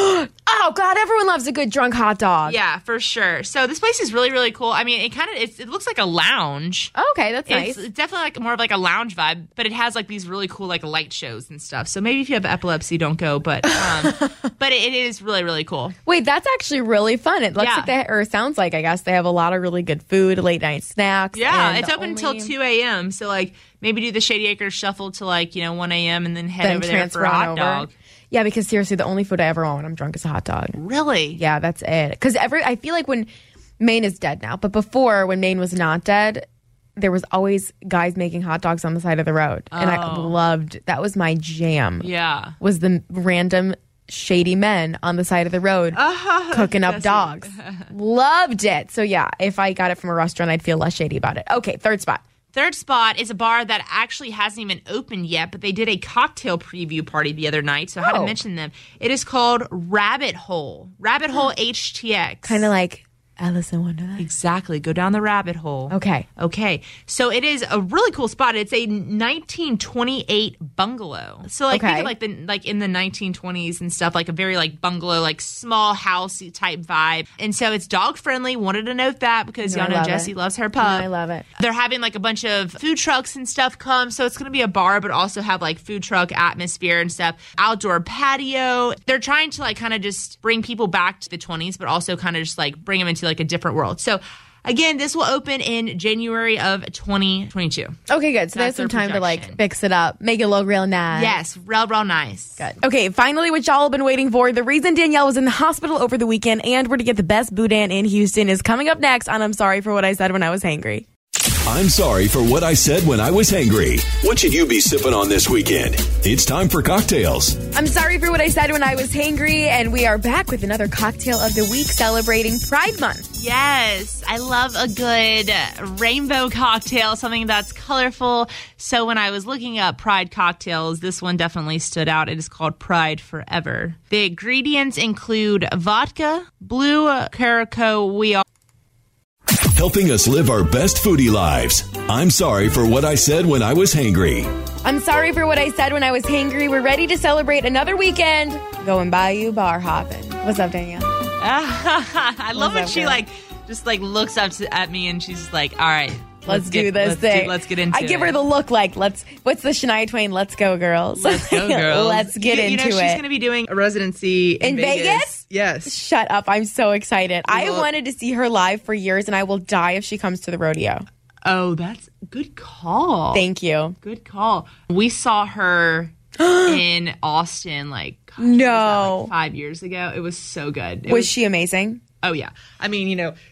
Oh, God, everyone loves a good drunk hot dog. Yeah, for sure. So this place is really, really cool. I mean, it kind of it looks like a lounge. Oh, okay, that's It's, nice. it's definitely like more of like a lounge vibe, but it has like these really cool like light shows and stuff. So maybe if you have epilepsy, don't go. But um, but it, it is really, really cool. Wait, that's actually really fun. It looks Yeah. like they, or sounds like, I guess, they have a lot of really good food, late night snacks. Yeah, and it's the open only- until two a.m. So like maybe do the Shady Acres Shuffle to like you know one a.m. and then head Then over there transfer for a on hot over. dog. Yeah, because seriously, the only food I ever want when I'm drunk is a hot dog. Really? Yeah, that's it. Because every, I feel like when Maine is dead now, but before when Maine was not dead, there was always guys making hot dogs on the side of the road, and I Oh. loved. That was my jam. Yeah. Was the random shady men on the side of the road cooking up Jesse. dogs. Loved it. So yeah, if I got it from a restaurant, I'd feel less shady about it. Okay, third spot. Third spot is a bar that actually hasn't even opened yet, but they did a cocktail preview party the other night, so I had Oh. to mention them. It is called Rabbit Hole. Rabbit Hole H T X. Kind of like Alice in Wonderland. Exactly. Go down the rabbit hole. Okay. Okay. So it is a really cool spot. It's a nineteen twenty-eight bungalow. So like think Okay. of like the like in the nineteen twenties and stuff, like a very like bungalow, like small house type vibe. And so it's dog friendly. Wanted to note that because No, I y'all know love Jessie it. loves her pup. I love it. They're having like a bunch of food trucks and stuff come. So it's going to be a bar, but also have like food truck atmosphere and stuff. Outdoor patio. They're trying to like kind of just bring people back to the twenties, but also kind of just like bring them into like a different world. So again, this will open in January of twenty twenty-two. Okay, good. So there's That's some their time to like projection. fix it up, make it look real nice. Yes, real, real nice. Good. Okay, finally, what y'all have been waiting for. The reason Danielle was in the hospital over the weekend and where to get the best boudin in Houston is coming up next on I'm Sorry for What I Said When I Was Hangry. I'm sorry for what I said when I was hangry. What should you be sipping on this weekend? It's time for cocktails. I'm sorry for what I said when I was hangry, and we are back with another cocktail of the week celebrating Pride Month. Yes, I love a good rainbow cocktail, something that's colorful. So when I was looking up Pride cocktails, this one definitely stood out. It is called Pride Forever. The ingredients include vodka, blue caraco, we are Helping us live our best foodie lives. I'm sorry for what I said when I was hangry. I'm sorry for what I said when I was hangry. We're ready to celebrate another weekend going Bayou bar hopping. What's up, Danielle? I love What's when up, she girl? like just like looks up to, at me and she's just like, all right, let's, let's do get, this let's thing. Do, let's get into I give it. her the look like, let's, what's the Shania Twain, let's go, girls. Let's go, girls. Let's get you, into you know, it. She's going to be doing a residency in, In Vegas. Vegas? Yes. Shut up. I'm so excited. I Well- wanted to see her live for years, and I will die if she comes to the rodeo. Oh, that's good call. Thank you. Good call. We saw her in Austin like, gosh, what was that, No. like five years ago. It was so good. It Was she amazing? Oh, yeah. I mean, you know.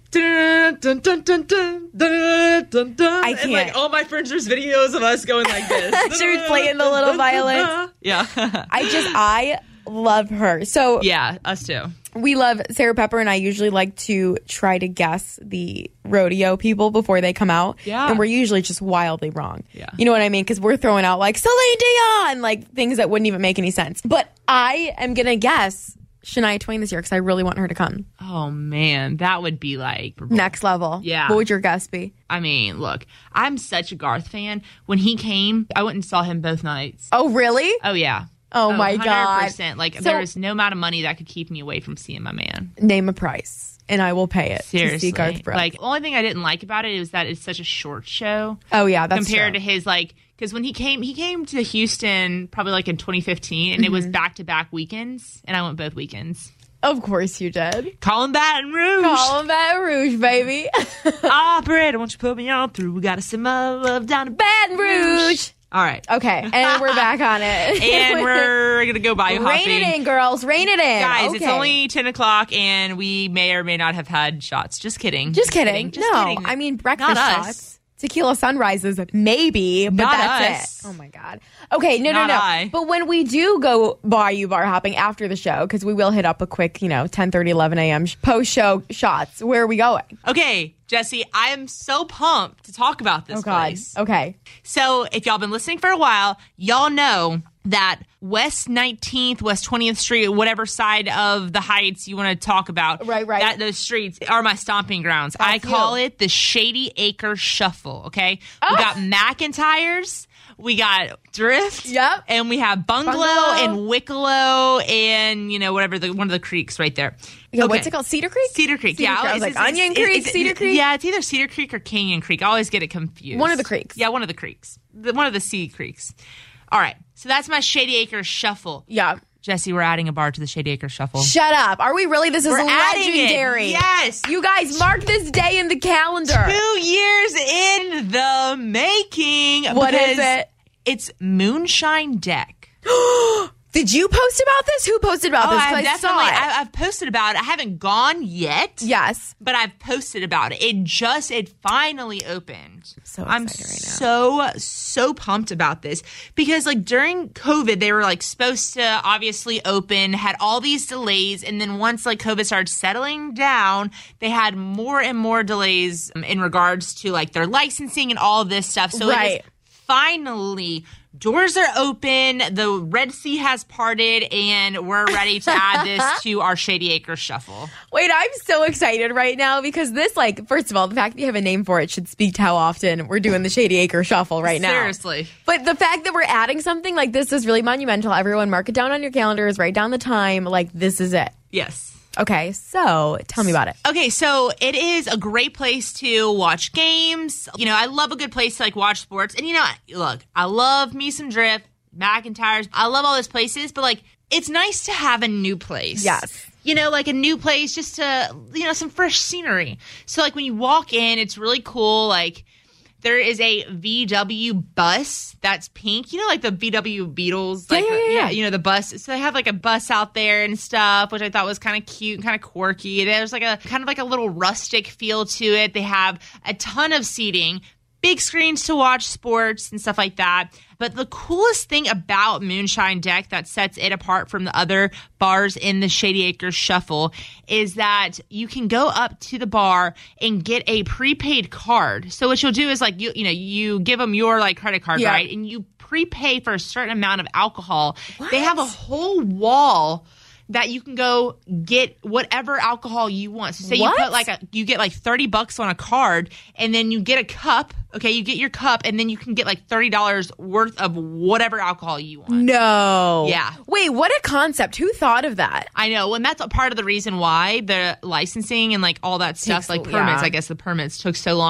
Dun, dun, dun, dun, dun, dun, dun, dun. I And like can't. all my friends, there's videos of us going like this. She was playing the little violins. Yeah. I just, I love her. So Yeah, us too. we love Sarah Pepper, and I usually like to try to guess the rodeo people before they come out. Yeah. And we're usually just wildly wrong. Yeah. You know what I mean? Because we're throwing out like Celine Dion, like things that wouldn't even make any sense. But I am going to guess Shania Twain this year because I really want her to come. Oh, man. That would be like Next level. Yeah. What would your guess be? I mean, look, I'm such a Garth fan. When he came, I went and saw him both nights. Oh, really? Oh, yeah. Oh, my God. one hundred percent. Like, So- there was no amount of money that could keep me away from seeing my man. Name a price, and I will pay it Seriously. to see Garth Brooks. Like, the only thing I didn't like about it is that it's such a short show. oh, yeah, that's compared true. to his, like, because when he came, he came to Houston probably like in twenty fifteen, and Mm-hmm. it was back to back weekends, and I went both weekends. Of course you did. Calling Baton Rouge. Call him Baton Rouge, baby. Operator, won't you put me on through? We got to send my love down to Baton Rouge. All right. Okay, and we're back on it. And we're going to go bayou hopping. Rein it in, girls. Rein it in. Guys, okay. it's only ten o'clock, and we may or may not have had shots. Just kidding. Just kidding. Just no, kidding. I mean breakfast Not us. shots. Tequila sunrises, maybe, but Not that's us. it. Oh my God. Okay, no, Not no, no. I. But when we do go bayou bar hopping after the show, because we will hit up a quick, you know, ten thirty, eleven a.m. post show shots. Where are we going? Okay, Jesse, I am so pumped to talk about this Oh God. place. Okay. So, if y'all been listening for a while, y'all know that West nineteenth, West twentieth Street, whatever side of the Heights you want to talk about, Right, right. That those streets are my stomping grounds. I That's call you. it the Shady Acre Shuffle. Okay, Oh. we got McIntyre's, we got Drift, Yep. and we have Bungalow, Bungalow. and Wicklow, and you know whatever the one of the creeks right there. Yeah, Okay. what's it called? Cedar Creek? Cedar Creek, Cedar yeah. Creek. I was It's- like, it's- Onion it's- Creek, it's- Cedar Creek? Yeah, it's either Cedar Creek or Canyon Creek. I always get it confused. One of the creeks. Yeah, one of the creeks. The, one of the sea creeks. All right, so that's my Shady Acre Shuffle. Yeah. Jesse, we're adding a bar to the Shady Acre Shuffle. Shut up. Are we really? This is We're adding it. legendary. Yes. You guys mark this day in the calendar. Two years in the making. What is because it? It's Moonshine Deck. Did you post about this? Who posted about Oh, this? 'Cause I've I definitely. saw it. I, I've posted about it. I haven't gone yet. yes. But I've posted about it. It just, it finally opened. So I'm excited right now. so, so pumped about this because, like, during COVID, they were, like, supposed to obviously open, had all these delays. And then once, like, COVID started settling down, they had more and more delays um, in regards to, like, their licensing and all of this stuff. So it Right. is finally, doors are open, the Red Sea has parted, and we're ready to add this to our Shady Acre Shuffle. Wait, I'm so excited right now because this, like, first of all, the fact that you have a name for it should speak to how often we're doing the Shady Acre Shuffle right now. Seriously. But the fact that we're adding something like this is really monumental. Everyone mark it down on your calendars, write down the time. Like, this is it. Yes. Okay, so tell me about it. Okay, so it is a great place to watch games. You know, I love a good place to like watch sports. And you know, look, I love me some Drift, McIntyre's. I love all those places, but like it's nice to have a new place. Yes. You know, like a new place just to, you know, some fresh scenery. So like when you walk in, it's really cool. Like there is a V W bus that's pink. You know, like the V W Beatles. Like, yeah, yeah, yeah. you know, the bus. So they have like a bus out there and stuff, which I thought was kind of cute and kind of quirky. There's like a kind of like a little rustic feel to it. They have a ton of seating, big screens to watch sports and stuff like that. But the coolest thing about Moonshine Deck that sets it apart from the other bars in the Shady Acres Shuffle is that you can go up to the bar and get a prepaid card. So what you'll do is like you you know you give them your like credit card, Yeah. right? And you prepay for a certain amount of alcohol. What? They have a whole wall that you can go get whatever alcohol you want. So say What? you put like a, you get like thirty bucks on a card and then you get a cup. Okay. You get your cup and then you can get like thirty dollars worth of whatever alcohol you want. No. Yeah. Wait, what a concept. Who thought of that? I know. And that's a part of the reason why the licensing and like all that stuff, Takes- like permits, yeah. I guess the permits took so long.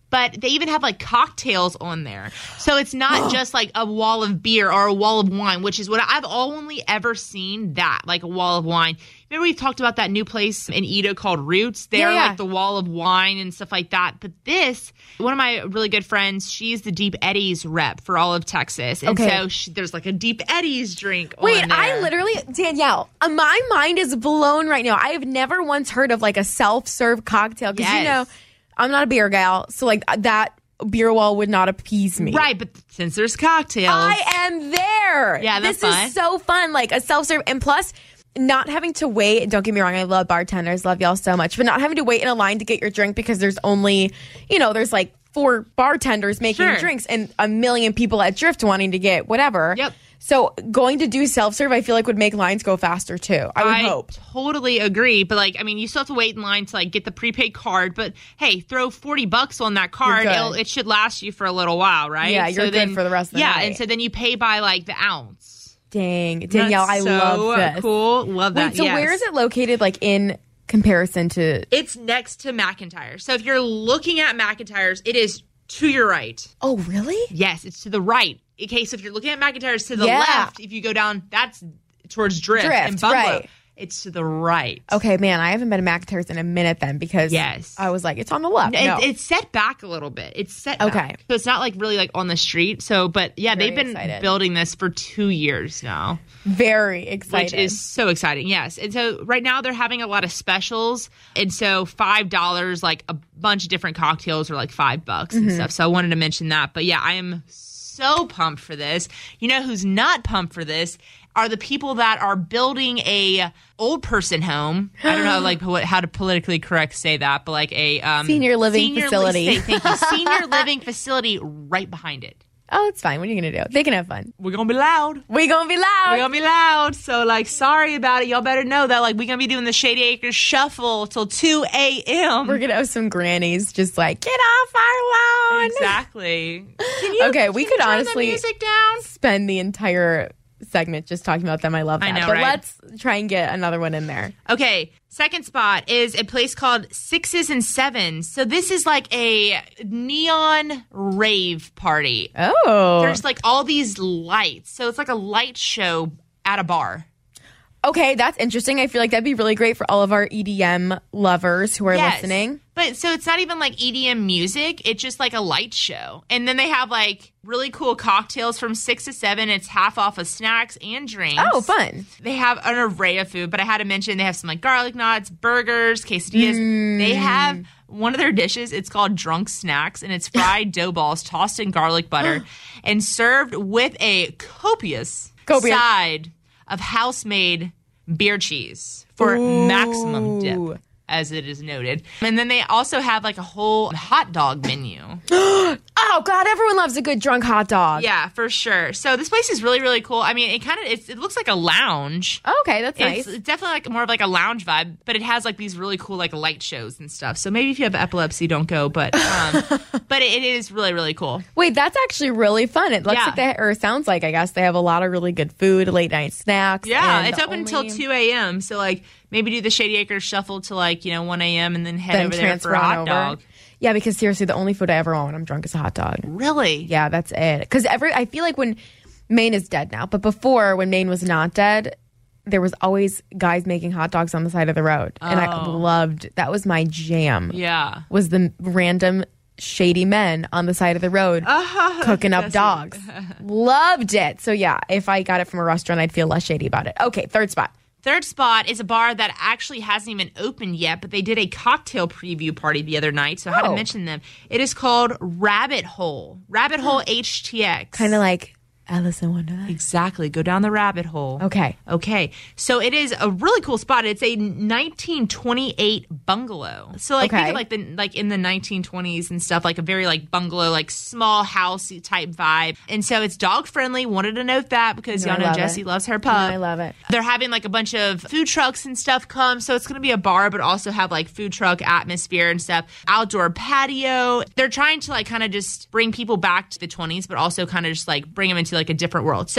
but they even have like cocktails on there. So it's not just like a wall of beer or a wall of wine, which is what I've only ever seen, that, like a wall of wine. Remember we've talked about that new place in Edo called Roots? They're yeah, yeah. like the wall of wine and stuff like that. But this, one of my really good friends, she's the Deep Eddies rep for all of Texas. And okay. so she, there's like a Deep Eddies drink Wait, on there. I literally, Danielle, uh, my mind is blown right now. I have never once heard of like a self-serve cocktail. Because, Yes. you know, I'm not a beer gal. So, like, that beer wall would not appease me. Right, but since there's cocktails. I am there. Yeah, that's This fun. is so fun. Like, a self-serve. And plus, not having to wait. Don't get me wrong. I love bartenders. Love y'all so much. But not having to wait in a line to get your drink because there's only, you know, there's like four bartenders making Sure. drinks and a million people at Drift wanting to get whatever. Yep. So going to do self-serve, I feel like would make lines go faster too. I would I hope. totally agree. But like, I mean, you still have to wait in line to like get the prepaid card. But hey, throw forty bucks on that card. good. It'll, it should last you for a little while, right? Yeah, you're good for the rest of the yeah, night. and so then you pay by like the ounce. Dang. Danielle, That's I so love this. Cool. Love that. Wait, so yes. where is it located like in comparison to... It's next to McIntyre. So if you're looking at McIntyre's, it is to your right. Oh, really? Yes, it's to the right. Okay, so if you're looking at McIntyre's to the Yeah. left, if you go down, that's towards Drift, Drift, and Bungalow. right. It's to the right. Okay, man, I haven't been to McIntyre's in a minute then because Yes. I was like, it's on the left. It, no. It's set back a little bit. It's set back. Okay. So it's not like really like on the street. So, but yeah, Very they've been excited. building this for two years now, Very excited. which is so exciting. Yes. And so right now they're having a lot of specials. And so five dollars, like a bunch of different cocktails are like five bucks Mm-hmm. and stuff. So I wanted to mention that. But yeah, I am so pumped for this. You know who's not pumped for this? Are the people that are building a old person home. I don't know like what, how to politically correct say that, but like a um, Senior living senior facility. Li- thank you. Senior living facility right behind it. Oh, it's fine. What are you going to do? They can have fun. We're going to be loud. We going to be loud. We're going to be loud. So, like, sorry about it. Y'all better know that, like, we're going to be doing the Shady Acres Shuffle till two a.m. We're going to have some grannies just like, get off our lawn. Exactly. Can you, Okay, we can you could turn honestly- the music down? Spend the entire segment just talking about them. I love that. I know, but right? let's try and get another one in there. Okay, second spot is a place called Sixes and Sevens. So this is like a neon rave party. Oh. There's like all these lights. So it's like a light show at a bar. Okay, that's interesting. I feel like that'd be really great for all of our E D M lovers who are Yes. listening. But so it's not even like E D M music. It's just like a light show. And then they have like really cool cocktails from six to seven. It's half off of snacks and drinks. Oh, fun. They have an array of food, but I had to mention they have some like garlic knots, burgers, quesadillas. Mm. They have one of their dishes. It's called drunk snacks, and it's fried dough balls tossed in garlic butter and served with a copious, Copious. side of house-made beer cheese for Ooh. maximum dip, as it is noted. And then they also have like a whole hot dog menu. Oh, God, everyone loves a good drunk hot dog. Yeah, for sure. So this place is really, really cool. I mean, it kind of it looks like a lounge. Okay, that's nice. It's, it's definitely like more of like a lounge vibe, but it has like these really cool like light shows and stuff. So maybe if you have epilepsy, don't go. But um, but it, it is really, really cool. Wait, that's actually really fun. It looks Yeah. like they, or it sounds like, I guess, they have a lot of really good food, late night snacks. Yeah, and it's the open only- until two a.m. So like maybe do the Shady Acres Shuffle to like you know one a.m. and then head Then over there transfer for a on hot over. dog. Yeah, because seriously, the only food I ever want when I'm drunk is a hot dog. Really? Yeah, that's it. Because every, I feel like when Maine is dead now, but before when Maine was not dead, there was always guys making hot dogs on the side of the road, and I Oh. loved. That was my jam. Yeah. Was the random shady men on the side of the road cooking up dogs. Loved it. So yeah, if I got it from a restaurant, I'd feel less shady about it. Okay, third spot. Third spot is a bar that actually hasn't even opened yet, but they did a cocktail preview party the other night, so I had Oh. to mention them. It is called Rabbit Hole. Rabbit Hole H T X. Kind of like Alice in Wonderland. Exactly. Go down the rabbit hole. Okay. Okay. So it is a really cool spot. It's a nineteen twenty-eight bungalow. So like think Okay. of like the like in the nineteen twenties and stuff, like a very like bungalow, like small housey type vibe. And so it's dog friendly. Wanted to note that because No, I y'all know love Jessie it. loves her pup. I love it. They're having like a bunch of food trucks and stuff come. So it's going to be a bar, but also have like food truck atmosphere and stuff. Outdoor patio. They're trying to like kind of just bring people back to the twenties, but also kind of just like bring them into like a different world. So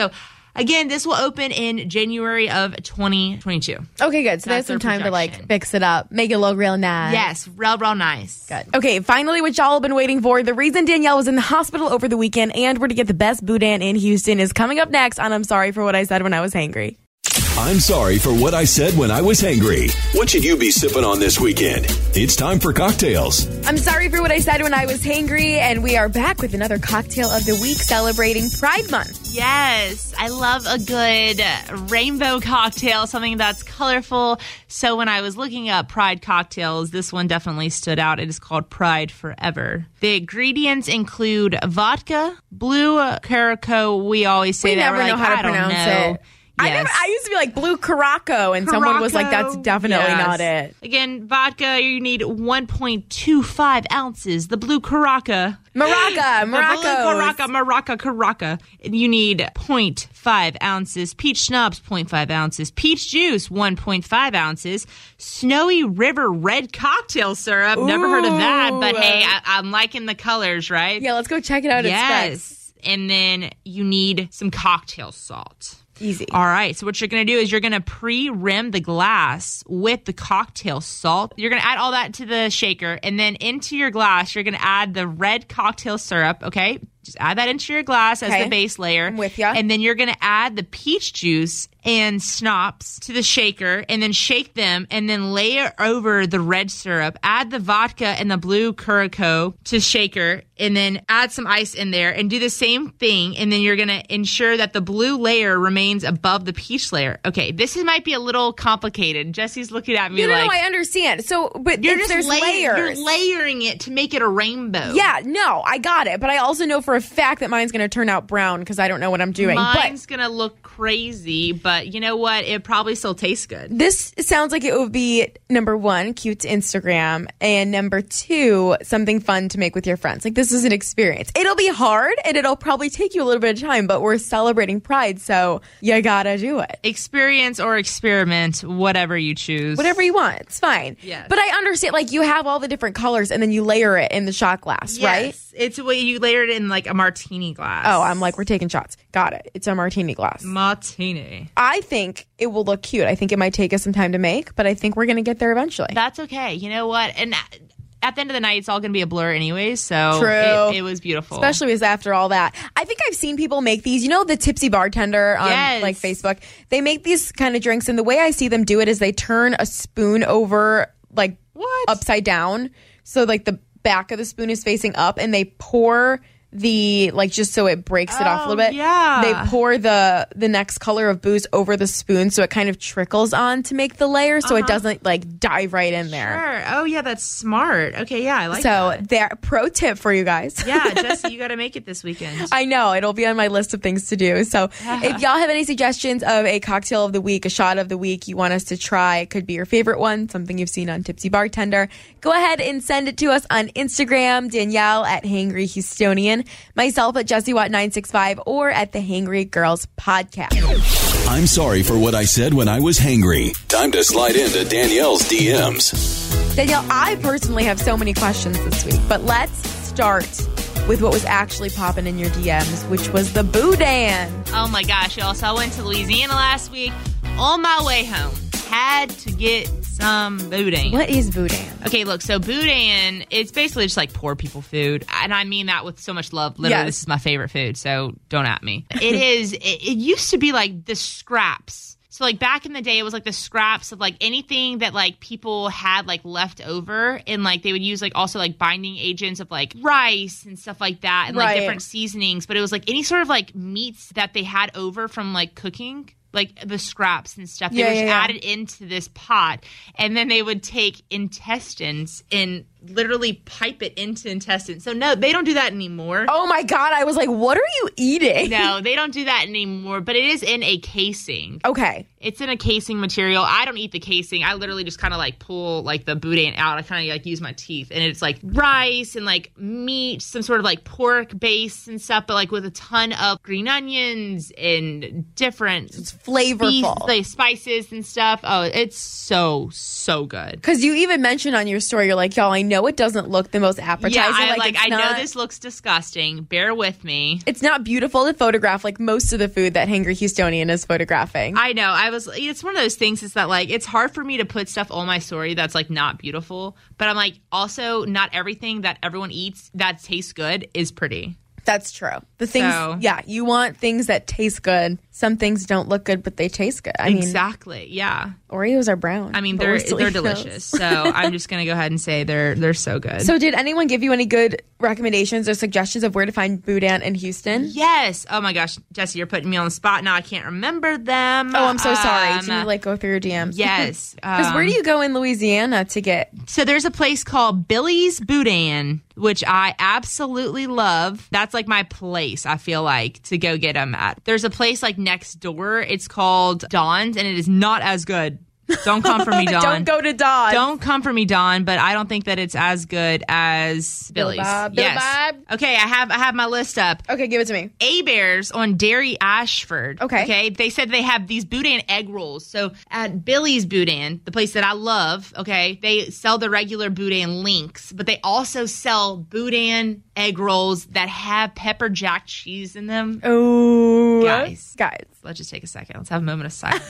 Again, this will open in January of twenty twenty-two. Okay, good. So there's That's some their time to like projection. fix it up, make it look real nice. Yes, real, real nice. Good. Okay, finally, what y'all have been waiting for. The reason Danielle was in the hospital over the weekend and where to get the best boudin in Houston is coming up next on I'm Sorry for What I Said When I Was Hangry. I'm sorry for what I said when I was hangry. What should you be sipping on this weekend? It's time for cocktails. I'm sorry for what I said when I was hangry, and we are back with another cocktail of the week celebrating Pride Month. Yes, I love a good rainbow cocktail, something that's colorful. So when I was looking up Pride cocktails, this one definitely stood out. It is called Pride Forever. The ingredients include vodka, blue Curaçao. We always say We that. never We're know like, how to I don't pronounce know. it. I, Yes. never, I used to be like blue Curaçao, and someone was like, that's Curaçao. definitely Yes. not it. Again, vodka, you need one point two five ounces. The blue Curaçao. Maraca, The blue Maracos. Curaçao, Maraca, Curaçao. You need zero point five ounces. Peach schnapps, zero point five ounces. Peach juice, one point five ounces. Snowy River red cocktail syrup. Never heard of that, but Ooh. hey, I, I'm liking the colors, right? Yeah, let's go check it out. It's Yes. And then you need some cocktail salt. easy. All right. So what you're going to do is you're going to pre-rim the glass with the cocktail salt. You're going to add all that to the shaker. And then into your glass, you're going to add the red cocktail syrup. Okay. Just add that into your glass Okay. as the base layer. I'm with ya. And then you're going to add the peach juice and schnapps to the shaker and then shake them and then layer over the red syrup. Add the vodka and the blue Curaçao to shaker and then add some ice in there and do the same thing. And then you're going to ensure that the blue layer remains above the peach layer. Okay, this is, might be a little complicated. Jesse's looking at me No, no, like, no, I understand. So, but you're if just there's lay- layers. You're layering it to make it a rainbow. Yeah, no, I got it. But I also know for a fact that mine's going to turn out brown because I don't know what I'm doing. Mine's going to look crazy, but you know what? It probably still tastes good. But this sounds like it would be, number one, cute to Instagram, and number two, something fun to make with your friends. Like, this is an experience. It'll be hard, and it'll probably take you a little bit of time, but we're celebrating Pride, so you gotta do it. Experience or experiment, whatever you choose. Whatever you want, it's fine. Yes. But I understand, like, you have all the different colors, and then you layer it in the shot glass, right? Yes. It's the way you layer it in like a martini glass. Oh, I'm like, we're taking shots. Got it. It's a martini glass. Martini. I think it will look cute. I think it might take us some time to make, but I think we're going to get there eventually. That's okay. You know what? And at the end of the night, it's all going to be a blur anyways, so True. It, it was beautiful. Especially because after all that. I think I've seen people make these. You know, the Tipsy Bartender on Yes. like Facebook? They make these kind of drinks, and the way I see them do it is they turn a spoon over like What? upside down. So like the back of the spoon is facing up, and they pour the like just so it breaks it off a little Oh, bit. yeah. They pour the the next color of booze over the spoon so it kind of trickles on to make the layer so it doesn't like dive right in there. Sure. Oh, yeah, that's smart. Okay, yeah, I like So that. there, pro tip for you guys. Yeah, Jesse, you got to make it this weekend. I know. It'll be on my list of things to do. So if y'all have any suggestions of a cocktail of the week, a shot of the week you want us to try, it could be your favorite one, something you've seen on Tipsy Bartender, go ahead and send it to us on Instagram, Danielle at Hangry Houstonian, myself at Jessie Watt nine six five, or at the Hangry Girls Podcast. I'm sorry for what I said when I was hangry. Time to slide into Danielle's D Ms. Danielle, I personally have so many questions this week, but let's start with what was actually popping in your D Ms, which was the boudin. Oh my gosh, y'all. So I went to Louisiana last week. On my way home, had to get some boudin. What is boudin? Okay, look, so boudin, it's basically just like poor people food. And I mean that with so much love. Literally, Yes. this is my favorite food, so don't at me. It is, it, it used to be like the scraps. So like back in the day, it was like the scraps of like anything that like people had like left over, and like they would use like also like binding agents of like rice and stuff like that, and like Right. different seasonings. But it was like any sort of like meats that they had over from like cooking, like the scraps and stuff. They Yeah, were yeah, just yeah. added into this pot, and then they would take intestines and literally pipe it into intestines. So no, they don't do that anymore. Oh my God, I was like, what are you eating? No, they don't do that anymore, but it is in a casing. Okay. It's in a casing material. I don't eat the casing. I literally just kind of like pull like the boudin out. I kind of like use my teeth, and it's like rice and like meat, some sort of like pork base and stuff, but like with a ton of green onions and different flavorful. Beef, like spices and stuff. Oh, it's so, so good. Because you even mentioned on your story, you're like, y'all, I know it doesn't look the most appetizing. Yeah, I, like, like, it's I not, know this looks disgusting. Bear with me. It's not beautiful to photograph like most of the food that Hangry Houstonian is photographing. I know. I was. It's one of those things is that, like, it's hard for me to put stuff on my story that's, like, not beautiful. But I'm like, also, not everything that everyone eats that tastes good is pretty. That's true. The things, So- yeah, you want things that taste good. Some things don't look good, but they taste good. I Exactly. Yeah. mean, Oreos are brown. I mean, but they're we're still they're eating those. delicious. So I'm just gonna go ahead and say they're they're so good. So, did anyone give you any good recommendations or suggestions of where to find Boudin in Houston? Yes. Oh my gosh, Jesse, you're putting me on the spot now. I can't remember them. Oh, I'm so sorry. Um, Did you like go through your D Ms? Yes. Because um, where do you go in Louisiana to get? So there's a place called Billy's Boudin, which I absolutely love. That's like my place, I feel like, to go get them at. There's a place like next door. It's called Dawn's, and it is not as good. Don't come for me, Dawn. Don't go to Dawn. Don't come for me, Dawn, but I don't think that it's as good as Billy's. Bob, Bill yes. Bob. Okay, I have I have my list up. Okay, give it to me. A-Bears on Dairy Ashford. Okay. Okay. They said they have these Boudin egg rolls. So at Billy's Boudin, the place that I love, okay, they sell the regular Boudin links, but they also sell Boudin egg rolls that have pepper jack cheese in them. Oh, Guys. guys. Let's just take a second. Let's have a moment of silence.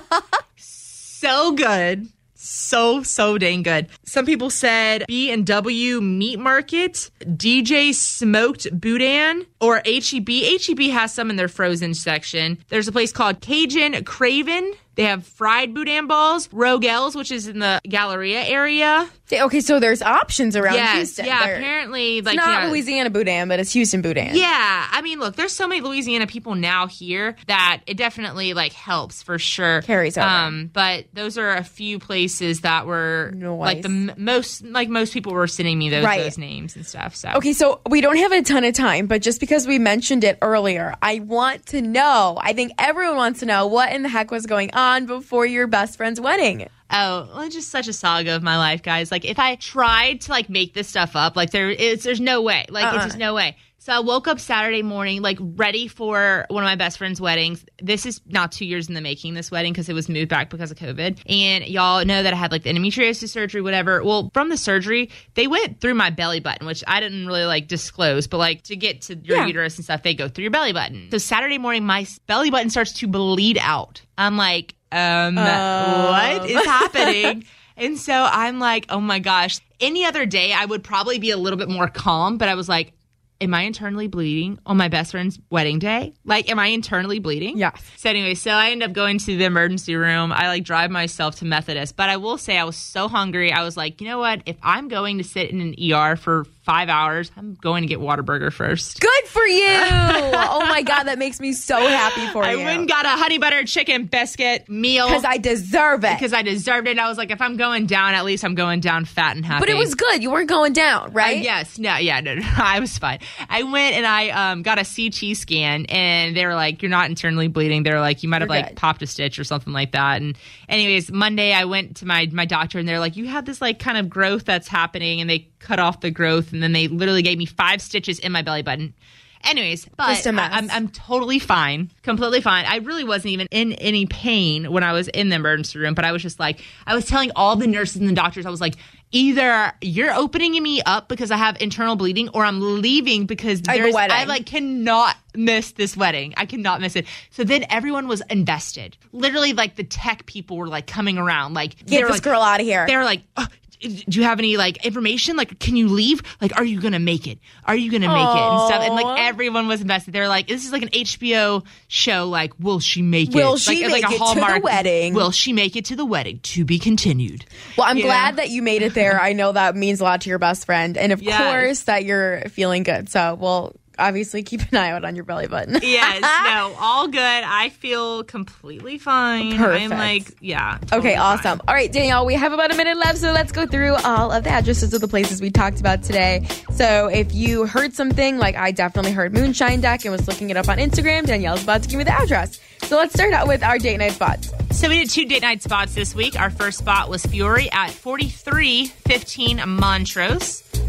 So good. So, so dang good. Some people said B and W Meat Market, D J Smoked Boudin, or H E B. H E B has some in their frozen section. There's a place called Cajun Craven. They have fried Boudin balls, Rogel's, which is in the Galleria area. Okay, so there's options around Yes, Houston. yeah, There- apparently, like, it's not yeah. Louisiana Boudin, but it's Houston Boudin. Yeah, I mean, look, there's so many Louisiana people now here that it definitely like helps for sure. Carries over. Um, but those are a few places that were Nice. like the m- most, like most people were sending me those Right. those names and stuff. So Okay, so we don't have a ton of time, but just because we mentioned it earlier, I want to know, I think everyone wants to know what in the heck was going on before your best friend's wedding. Oh, well, it's just such a saga of my life, guys. Like, if I tried to like make this stuff up, like there is, there's no way. Like, Uh-uh. it's just no way. So I woke up Saturday morning, like ready for one of my best friend's weddings. This is not two years in the making, this wedding, because it was moved back because of COVID. And y'all know that I had like the endometriosis surgery, whatever. Well, from the surgery, they went through my belly button, which I didn't really like disclose, but like to get to your Yeah. uterus and stuff, they go through your belly button. So Saturday morning, my belly button starts to bleed out. I'm like, um, what is happening? And so I'm like, oh my gosh. Any other day, I would probably be a little bit more calm, but I was like, am I internally bleeding on my best friend's wedding day? Like, am I internally bleeding? Yes. So anyway, so I end up going to the emergency room. I like drive myself to Methodist, but I will say I was so hungry. I was like, you know what? If I'm going to sit in an E R for five hours, I'm going to get Whataburger first. Good for you! Oh my God, that makes me so happy for I you. went and got a honey butter chicken biscuit meal. Because I deserve it. Because I deserved it. I was like, if I'm going down, at least I'm going down fat and happy. But it was good. You weren't going down, right? Uh, yes. No, yeah, no, no, I was fine. I went and I um, got a C T scan, and they were like, you're not internally bleeding. They were like, you might have You're like good. popped a stitch or something like that. And anyways, Monday I went to my, my doctor, and they're like, you have this like kind of growth that's happening, and they cut off the growth, and then they literally gave me five stitches in my belly button. Anyways, but Just a mess. I, I'm, I'm totally fine, completely fine. I really wasn't even in any pain when I was in the emergency room, but I was just like, I was telling all the nurses and the doctors, I was like, either you're opening me up because I have internal bleeding, or I'm leaving because I have a there's, wedding. I like cannot miss this wedding. I cannot miss it. So then everyone was invested. Literally, like the tech people were like coming around, like they Get were this like, girl out of here. They were like, oh, do you have any like information? Like, can you leave? Like, are you gonna make it? Are you gonna make it and stuff? And Aw. like everyone was invested. They were like, this is like an H B O show. Like, will she make it? Will she like, it's make like a it to the Hallmark, wedding? Will she make it to the wedding? To be continued. Well, I'm You glad know? that you made it there. I know that means a lot to your best friend. And of Yes. course that you're feeling good. So we'll obviously keep an eye out on your belly button. Yes, no, all good. I feel completely fine. Perfect. I'm like, yeah. Okay, totally awesome. fine. All right, Danielle, we have about a minute left, so let's go through all of the addresses of the places we talked about today. So if you heard something, like I definitely heard Moonshine Deck and was looking it up on Instagram, Danielle's about to give me the address. So let's start out with our date night spots. So we did two date night spots this week. Our first spot was Fiore at forty-three fifteen Montrose.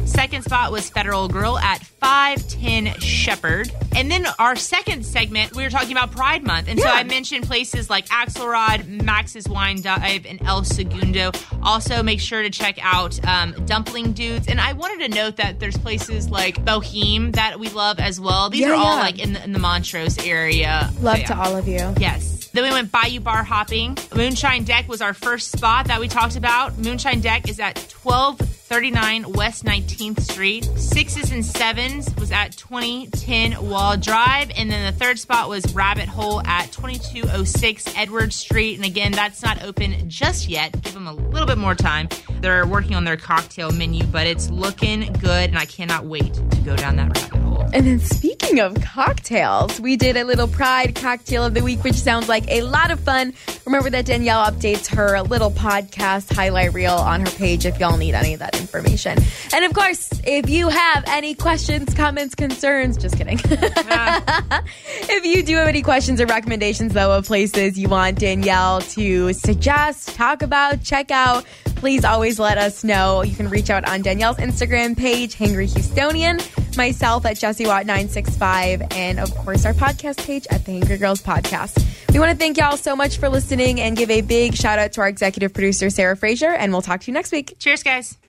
Second spot was Federal Girl at five ten Shepherd. And then our second segment, we were talking about Pride Month. And yeah. so I mentioned places like Axelrod, Max's Wine Dive, and El Segundo. Also, make sure to check out um, Dumpling Dudes. And I wanted to note that there's places like Boheme that we love as well. These yeah, are all yeah. like in the, in the Montrose area. Love so, yeah. to all of you. Yes. Then we went Bayou Bar hopping. Moonshine Deck was our first spot that we talked about. Moonshine Deck is at twelve thirty-nine West nineteenth Street. Sixes and Sevens was at twenty ten Wall Drive. And then the third spot was Rabbit Hole at twenty-two oh six Edward Street. And again, that's not open just yet. Give them a little bit more time. They're working on their cocktail menu, but it's looking good, and I cannot wait to go down that rabbit hole. And then speaking of cocktails, we did a little Pride Cocktail of the Week, which sounds like a lot of fun. Remember that Danielle updates her little podcast highlight reel on her page if y'all need any of that information. And of course, if you have any questions, comments, concerns, just kidding. Uh. If you do have any questions or recommendations, though, of places you want Danielle to suggest, talk about, check out, please always let us know. You can reach out on Danielle's Instagram page, Hangry Houstonian, myself at Jessie Watt nine six five, and of course our podcast page at the Hangry Girls Podcast. We want to thank y'all so much for listening and give a big shout out to our executive producer, Sarah Fraser, and we'll talk to you next week. Cheers, guys.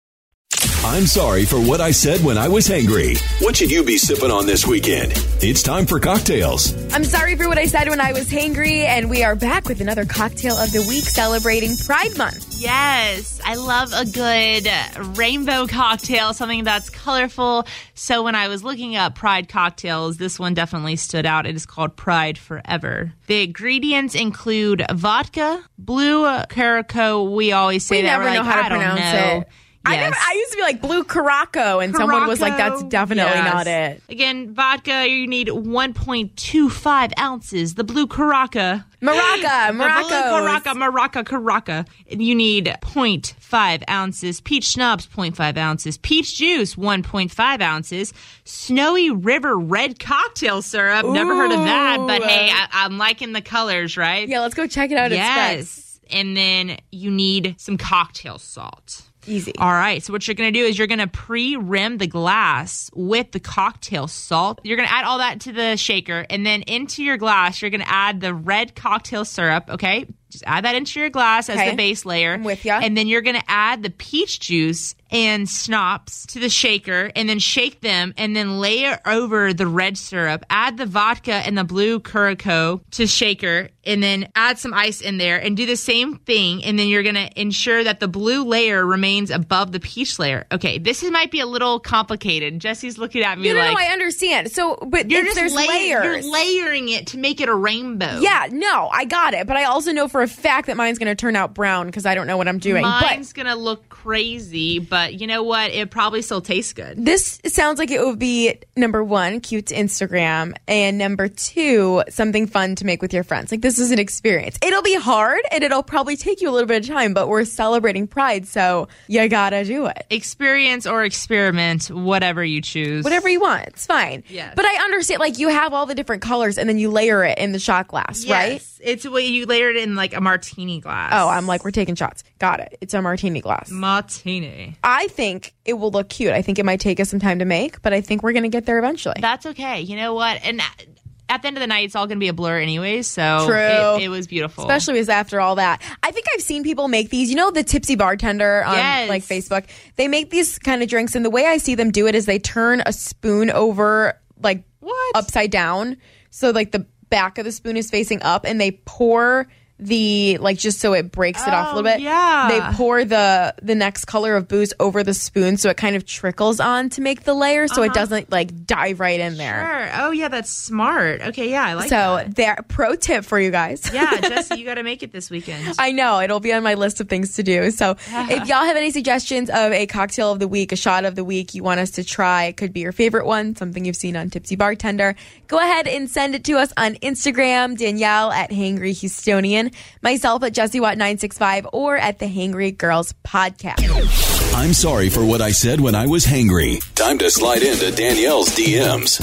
I'm sorry for what I said when I was hangry. What should you be sipping on this weekend? It's time for cocktails. I'm sorry for what I said when I was hangry, and we are back with another cocktail of the week celebrating Pride Month. Yes, I love a good rainbow cocktail, something that's colorful. So when I was looking up Pride cocktails, this one definitely stood out. It is called Pride Forever. The ingredients include vodka, blue Curaçao. We always say we that. never We're know like, how to I don't pronounce know. it. Yes. I, never, I used to be like blue Curaçao, and Curaçao, someone was like, that's definitely yes. not it. Again, vodka, you need one point two five ounces. The blue Curaçao. Maraca, Maraca. Maraca, Maraca, Curaçao. You need zero point five ounces. Peach schnapps, zero point five ounces. Peach juice, one point five ounces. Snowy River red cocktail syrup. Ooh. Never heard of that, but hey, I, I'm liking the colors, right? Yeah, let's go check it out. Yes. And then you need some cocktail salt. Easy. All right. So what you're going to do is you're going to pre-rim the glass with the cocktail salt. You're going to add all that to the shaker. And then into your glass, you're going to add the red cocktail syrup. Okay. Just add that into your glass as okay. the base layer. I'm with ya. And then you're going to add the peach juice and schnapps to the shaker, and then shake them, and then layer over the red syrup. Add the vodka and the blue Curaçao to shaker, and then add some ice in there, and do the same thing. And then you're going to ensure that the blue layer remains above the peach layer. Okay, this is, might be a little complicated. Jesse's looking at me no, no, like, no, I understand. So, but you're if just there's lay- layers. You're layering it to make it a rainbow. Yeah, no, I got it. But I also know for a fact that mine's going to turn out brown because I don't know what I'm doing. Mine's but going to look crazy, but you know what? It probably still tastes good. This sounds like it would be, number one, cute to Instagram, and number two, something fun to make with your friends. Like, this is an experience. It'll be hard, and it'll probably take you a little bit of time, but we're celebrating Pride, so you gotta do it. Experience or experiment, whatever you choose. Whatever you want. It's fine. Yes. But I understand, like, you have all the different colors, and then you layer it in the shot glass, yes. right? It's what you layered it in, like, a martini glass. Oh, I'm like, we're taking shots. Got it. It's a martini glass. Martini. I think it will look cute. I think it might take us some time to make, but I think we're going to get there eventually. That's okay. You know what? And at the end of the night, it's all going to be a blur anyways, so True. It, it was beautiful. Especially with after all that. I think I've seen people make these. You know the Tipsy Bartender on yes. like Facebook? They make these kind of drinks, and the way I see them do it is they turn a spoon over like what? upside down. So like the back of the spoon is facing up, and they pour the like just so it breaks it oh, off a little bit. Yeah. They pour the the next color of booze over the spoon so it kind of trickles on to make the layer so uh-huh. it doesn't like dive right in there. Sure. Oh yeah, that's smart. Okay, yeah, I like so that. So there pro tip for you guys. Yeah, Jesse, you got to make it this weekend. I know. It'll be on my list of things to do. So if y'all have any suggestions of a cocktail of the week, a shot of the week you want us to try, it could be your favorite one, something you've seen on Tipsy Bartender, go ahead and send it to us on Instagram, Danielle at Hangry Houstonian, myself at Jessie Watt nine six five, or at the Hangry Girls Podcast. I'm sorry for what I said when I was hangry. Time to slide into Danielle's D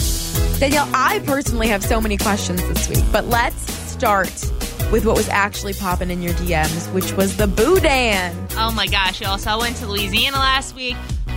Ms. Danielle, I personally have so many questions this week, but let's start with what was actually popping in your D Ms, which was the Boudin. Oh my gosh, y'all. So I went to Louisiana last week.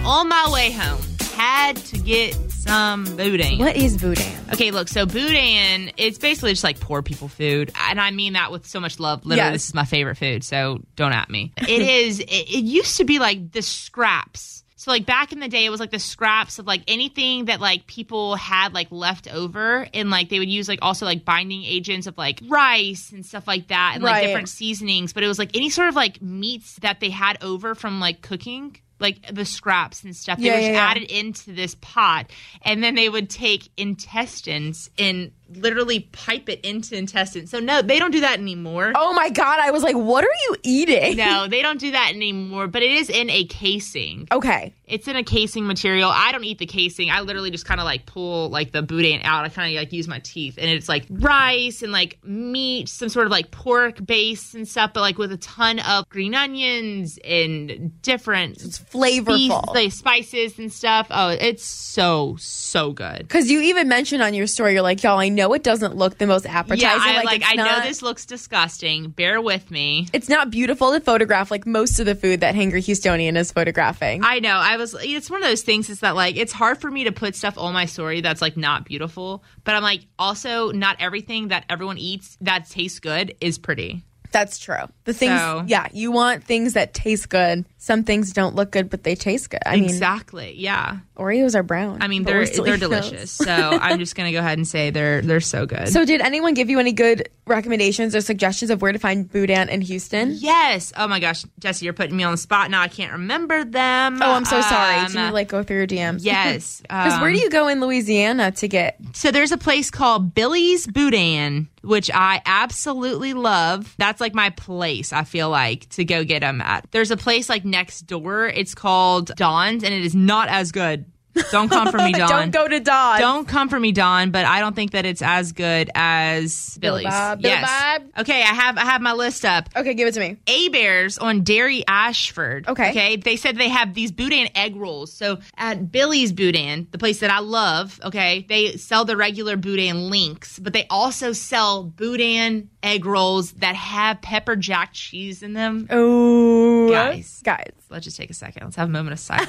on my way home, had to get some boudin. What is boudin? Okay, look, so boudin, it's basically just like poor people food. And I mean that with so much love. Literally, Yes. This is my favorite food, so don't at me. It is, it, it used to be like the scraps. So like back in the day, it was like the scraps of like anything that like people had like left over. And like they would use like also like binding agents of like rice and stuff like that. And like Right. different seasonings. But it was like any sort of like meats that they had over from like cooking. Like the scraps and stuff. They Yeah, were yeah, just yeah. added into this pot. And then they would take intestines and literally pipe it into intestines. So no, they don't do that anymore. Oh my God. I was like, what are you eating? No, they don't do that anymore. But it is in a casing. Okay. It's in a casing material. I don't eat the casing. I literally just kind of like pull like the boudin out. I kind of like use my teeth. And it's like rice and like meat, some sort of like pork base and stuff, but like with a ton of green onions and different It's flavorful. These, like, spices and stuff. Oh, it's so, so good. Because you even mentioned on your story, you're like, y'all, I know it doesn't look the most appetizing. Yeah, I, like, it's I not, know this looks disgusting. Bear with me. It's not beautiful to photograph like most of the food that Hangry Houstonian is photographing. I know. I was. It's one of those things. Is that like it's hard for me to put stuff on my story that's like not beautiful. But I'm like also not everything that everyone eats that tastes good is pretty. That's true. The things, So- yeah, you want things that taste good. Some things don't look good, but they taste good. I mean, Exactly. Yeah. Oreos are brown. I mean but they're we're still they're eating those. delicious. So I'm just gonna go ahead and say they're they're so good. So, did anyone give you any good recommendations or suggestions of where to find boudin in Houston? Yes. Oh my gosh, Jesse, you're putting me on the spot now. I can't remember them. Oh, I'm so sorry. Um, Can you like go through your D Ms? Yes. Because where um, do you go in Louisiana to get? So there's a place called Billy's Boudin, which I absolutely love. That's like my place, I feel like, to go get them at. There's a place like next door. It's called Dawn's, and it is not as good. Don't come for me, Dawn. Don't go to Dawn. Don't come for me, Dawn, but I don't think that it's as good as Billy's. Bob, Bill yes. Bob. Okay, I have I have my list up. Okay, give it to me. A-Bears on Dairy Ashford. Okay. Okay. They said they have these boudin egg rolls. So at Billy's Boudin, the place that I love, okay, they sell the regular boudin links, but they also sell boudin egg rolls that have pepper jack cheese in them. Oh, Guys. guys. Let's just take a second. Let's have a moment of silence.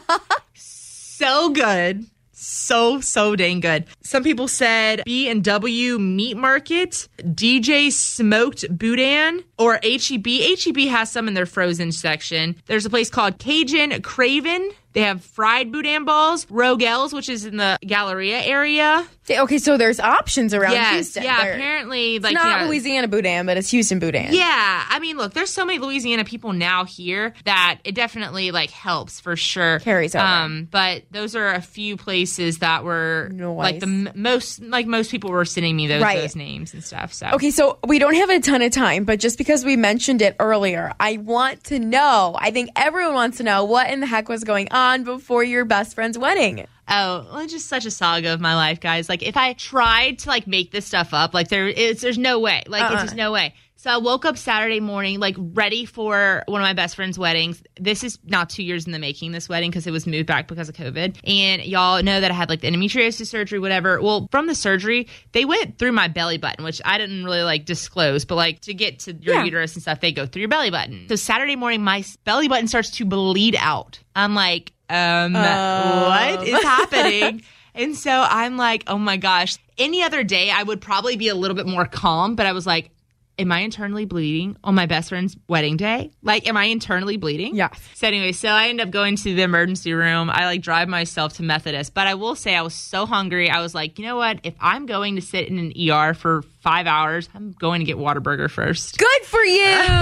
So good. So, so dang good. Some people said B and W Meat Market, D J Smoked Boudin, or H E B. H E B has some in their frozen section. There's a place called Cajun Craven. They have fried boudin balls. Rogel's, which is in the Galleria area. Okay, so there's options around Yes, Houston. yeah, There- apparently. It's like not yeah. Louisiana boudin, but it's Houston boudin. Yeah, I mean, look, there's so many Louisiana people now here that it definitely like helps for sure. Carries over. Um, but those are a few places that were Nice. like the m- most, like most people were sending me those Right. those names and stuff. So Okay, so we don't have a ton of time, but just because we mentioned it earlier, I want to know, I think everyone wants to know what in the heck was going on before your best friend's wedding. Oh, well, it's just such a saga of my life, guys. Like, if I tried to like make this stuff up, like there is, there's no way. Like, Uh-uh. it's just no way. So I woke up Saturday morning, like ready for one of my best friend's weddings. This is not two years in the making, this wedding, because it was moved back because of COVID. And y'all know that I had like the endometriosis surgery, whatever. Well, from the surgery, they went through my belly button, which I didn't really like disclose, but like to get to your Yeah. uterus and stuff, they go through your belly button. So Saturday morning, my belly button starts to bleed out. I'm like, um, what is happening? And so I'm like, oh my gosh. Any other day, I would probably be a little bit more calm, but I was like, am I internally bleeding on my best friend's wedding day? Like, am I internally bleeding? Yes. So anyway, so I end up going to the emergency room. I like drive myself to Methodist, but I will say I was so hungry. I was like, you know what? If I'm going to sit in an E R for five hours, I'm going to get Whataburger first. Good for you.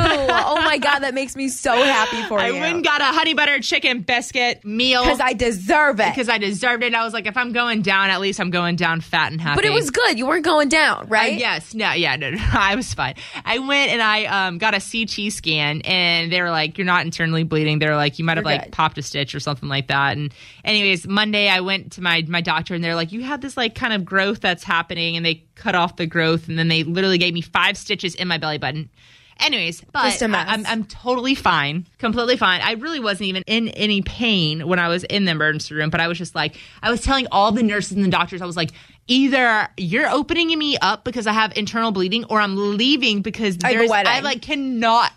Oh my God, that makes me so happy for I you. went and got a honey butter chicken biscuit meal. Because I deserve it. Because I deserved it. I was like, if I'm going down, at least I'm going down fat and happy. But it was good. You weren't going down, right? Uh, yes. No, yeah, no, no, I was fine. I went and I um, got a C T scan, and they were like, you're not internally bleeding. They were like, you might have You're like good. popped a stitch or something like that. And anyways, Monday I went to my, my doctor, and they're like, you have this like kind of growth that's happening, and they cut off the growth, and then they literally gave me five stitches in my belly button. Anyways, but Just a mess. I, I'm, I'm totally fine, completely fine. I really wasn't even in any pain when I was in the emergency room, but I was just like, I was telling all the nurses and the doctors, I was like, either you're opening me up because I have internal bleeding, or I'm leaving because I have a there's, wedding. I like cannot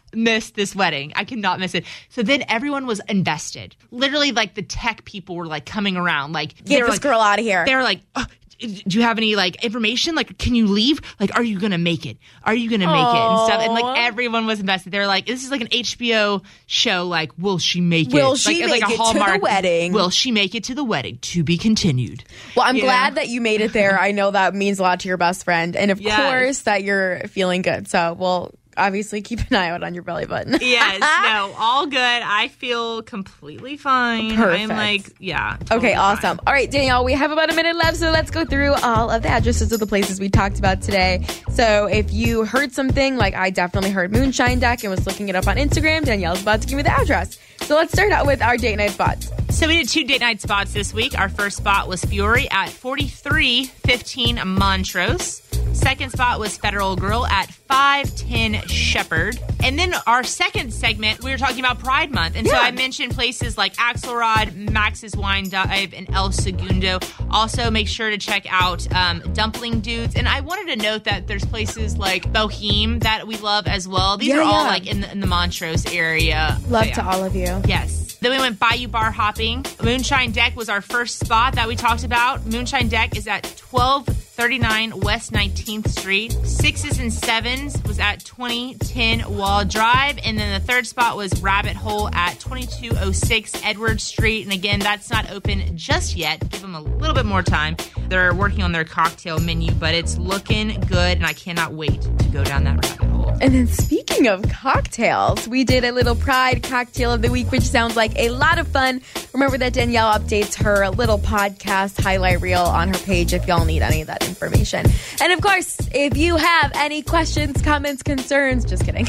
miss this wedding. I cannot miss it. So then everyone was invested. Literally, like the tech people were like coming around, like get this like, girl out of here. They were like, oh, do you have any like information? Like, can you leave? Like, are you gonna make it? Are you gonna make Aww. it and stuff? And like everyone was invested. They were like, this is like an H B O show. Like, will she make it? Will she like, make like a it Hallmark, to the wedding? Will she make it to the wedding? To be continued. Well, I'm you glad know? that you made it there. I know that means a lot to your best friend, and of yes. course that you're feeling good. So we'll obviously keep an eye out on your belly button. Yes, no, all good. I feel completely fine. Perfect. I'm like, yeah. Totally okay, awesome. fine. All right, Danielle, we have about a minute left, so let's go through all of the addresses of the places we talked about today. So if you heard something, like I definitely heard Moonshine Deck and was looking it up on Instagram, Danielle's about to give me the address. So let's start out with our date night spots. So we did two date night spots this week. Our first spot was Fiore at forty-three fifteen Montrose. Second spot was Federal Grill at five ten Shepherd. And then our second segment, we were talking about Pride Month. And yeah. so I mentioned places like Axelrod, Max's Wine Dive, and El Segundo. Also, make sure to check out um, Dumpling Dudes. And I wanted to note that there's places like Boheme that we love as well. These yeah, are all yeah. like in the, in the Montrose area. Love so, yeah. to all of you. Yes. Then we went Bayou Bar hopping. Moonshine Deck was our first spot that we talked about. Moonshine Deck is at twelve thirty-nine West nineteenth Street. Sixes and Sevens was at twenty ten Wall Drive. And then the third spot was Rabbit Hole at twenty-two oh six Edward Street. And again, that's not open just yet. Give them a little bit more time. They're working on their cocktail menu, but it's looking good, and I cannot wait to go down that rabbit hole. And then speaking of cocktails, we did a little Pride cocktail of the week, which sounds like a lot of fun. Remember that Danielle updates her little podcast highlight reel on her page if y'all need any of that information. And of course, if you have any questions, comments, concerns, just kidding.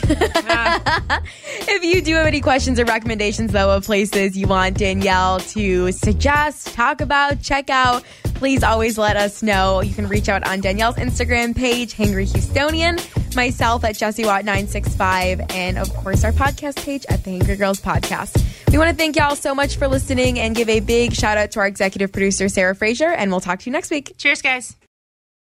Yeah. If you do have any questions or recommendations, though, of places you want Danielle to suggest, talk about, check out, please always let us know. You can reach out on Danielle's Instagram page, Hangry Houstonian, myself at Jessie Watt nine six five, and of course our podcast page at the Hangry Girls Podcast. We want to thank y'all so much for listening and give a big shout out to our executive producer, Sarah Frazier, and we'll talk to you next week. Cheers, guys.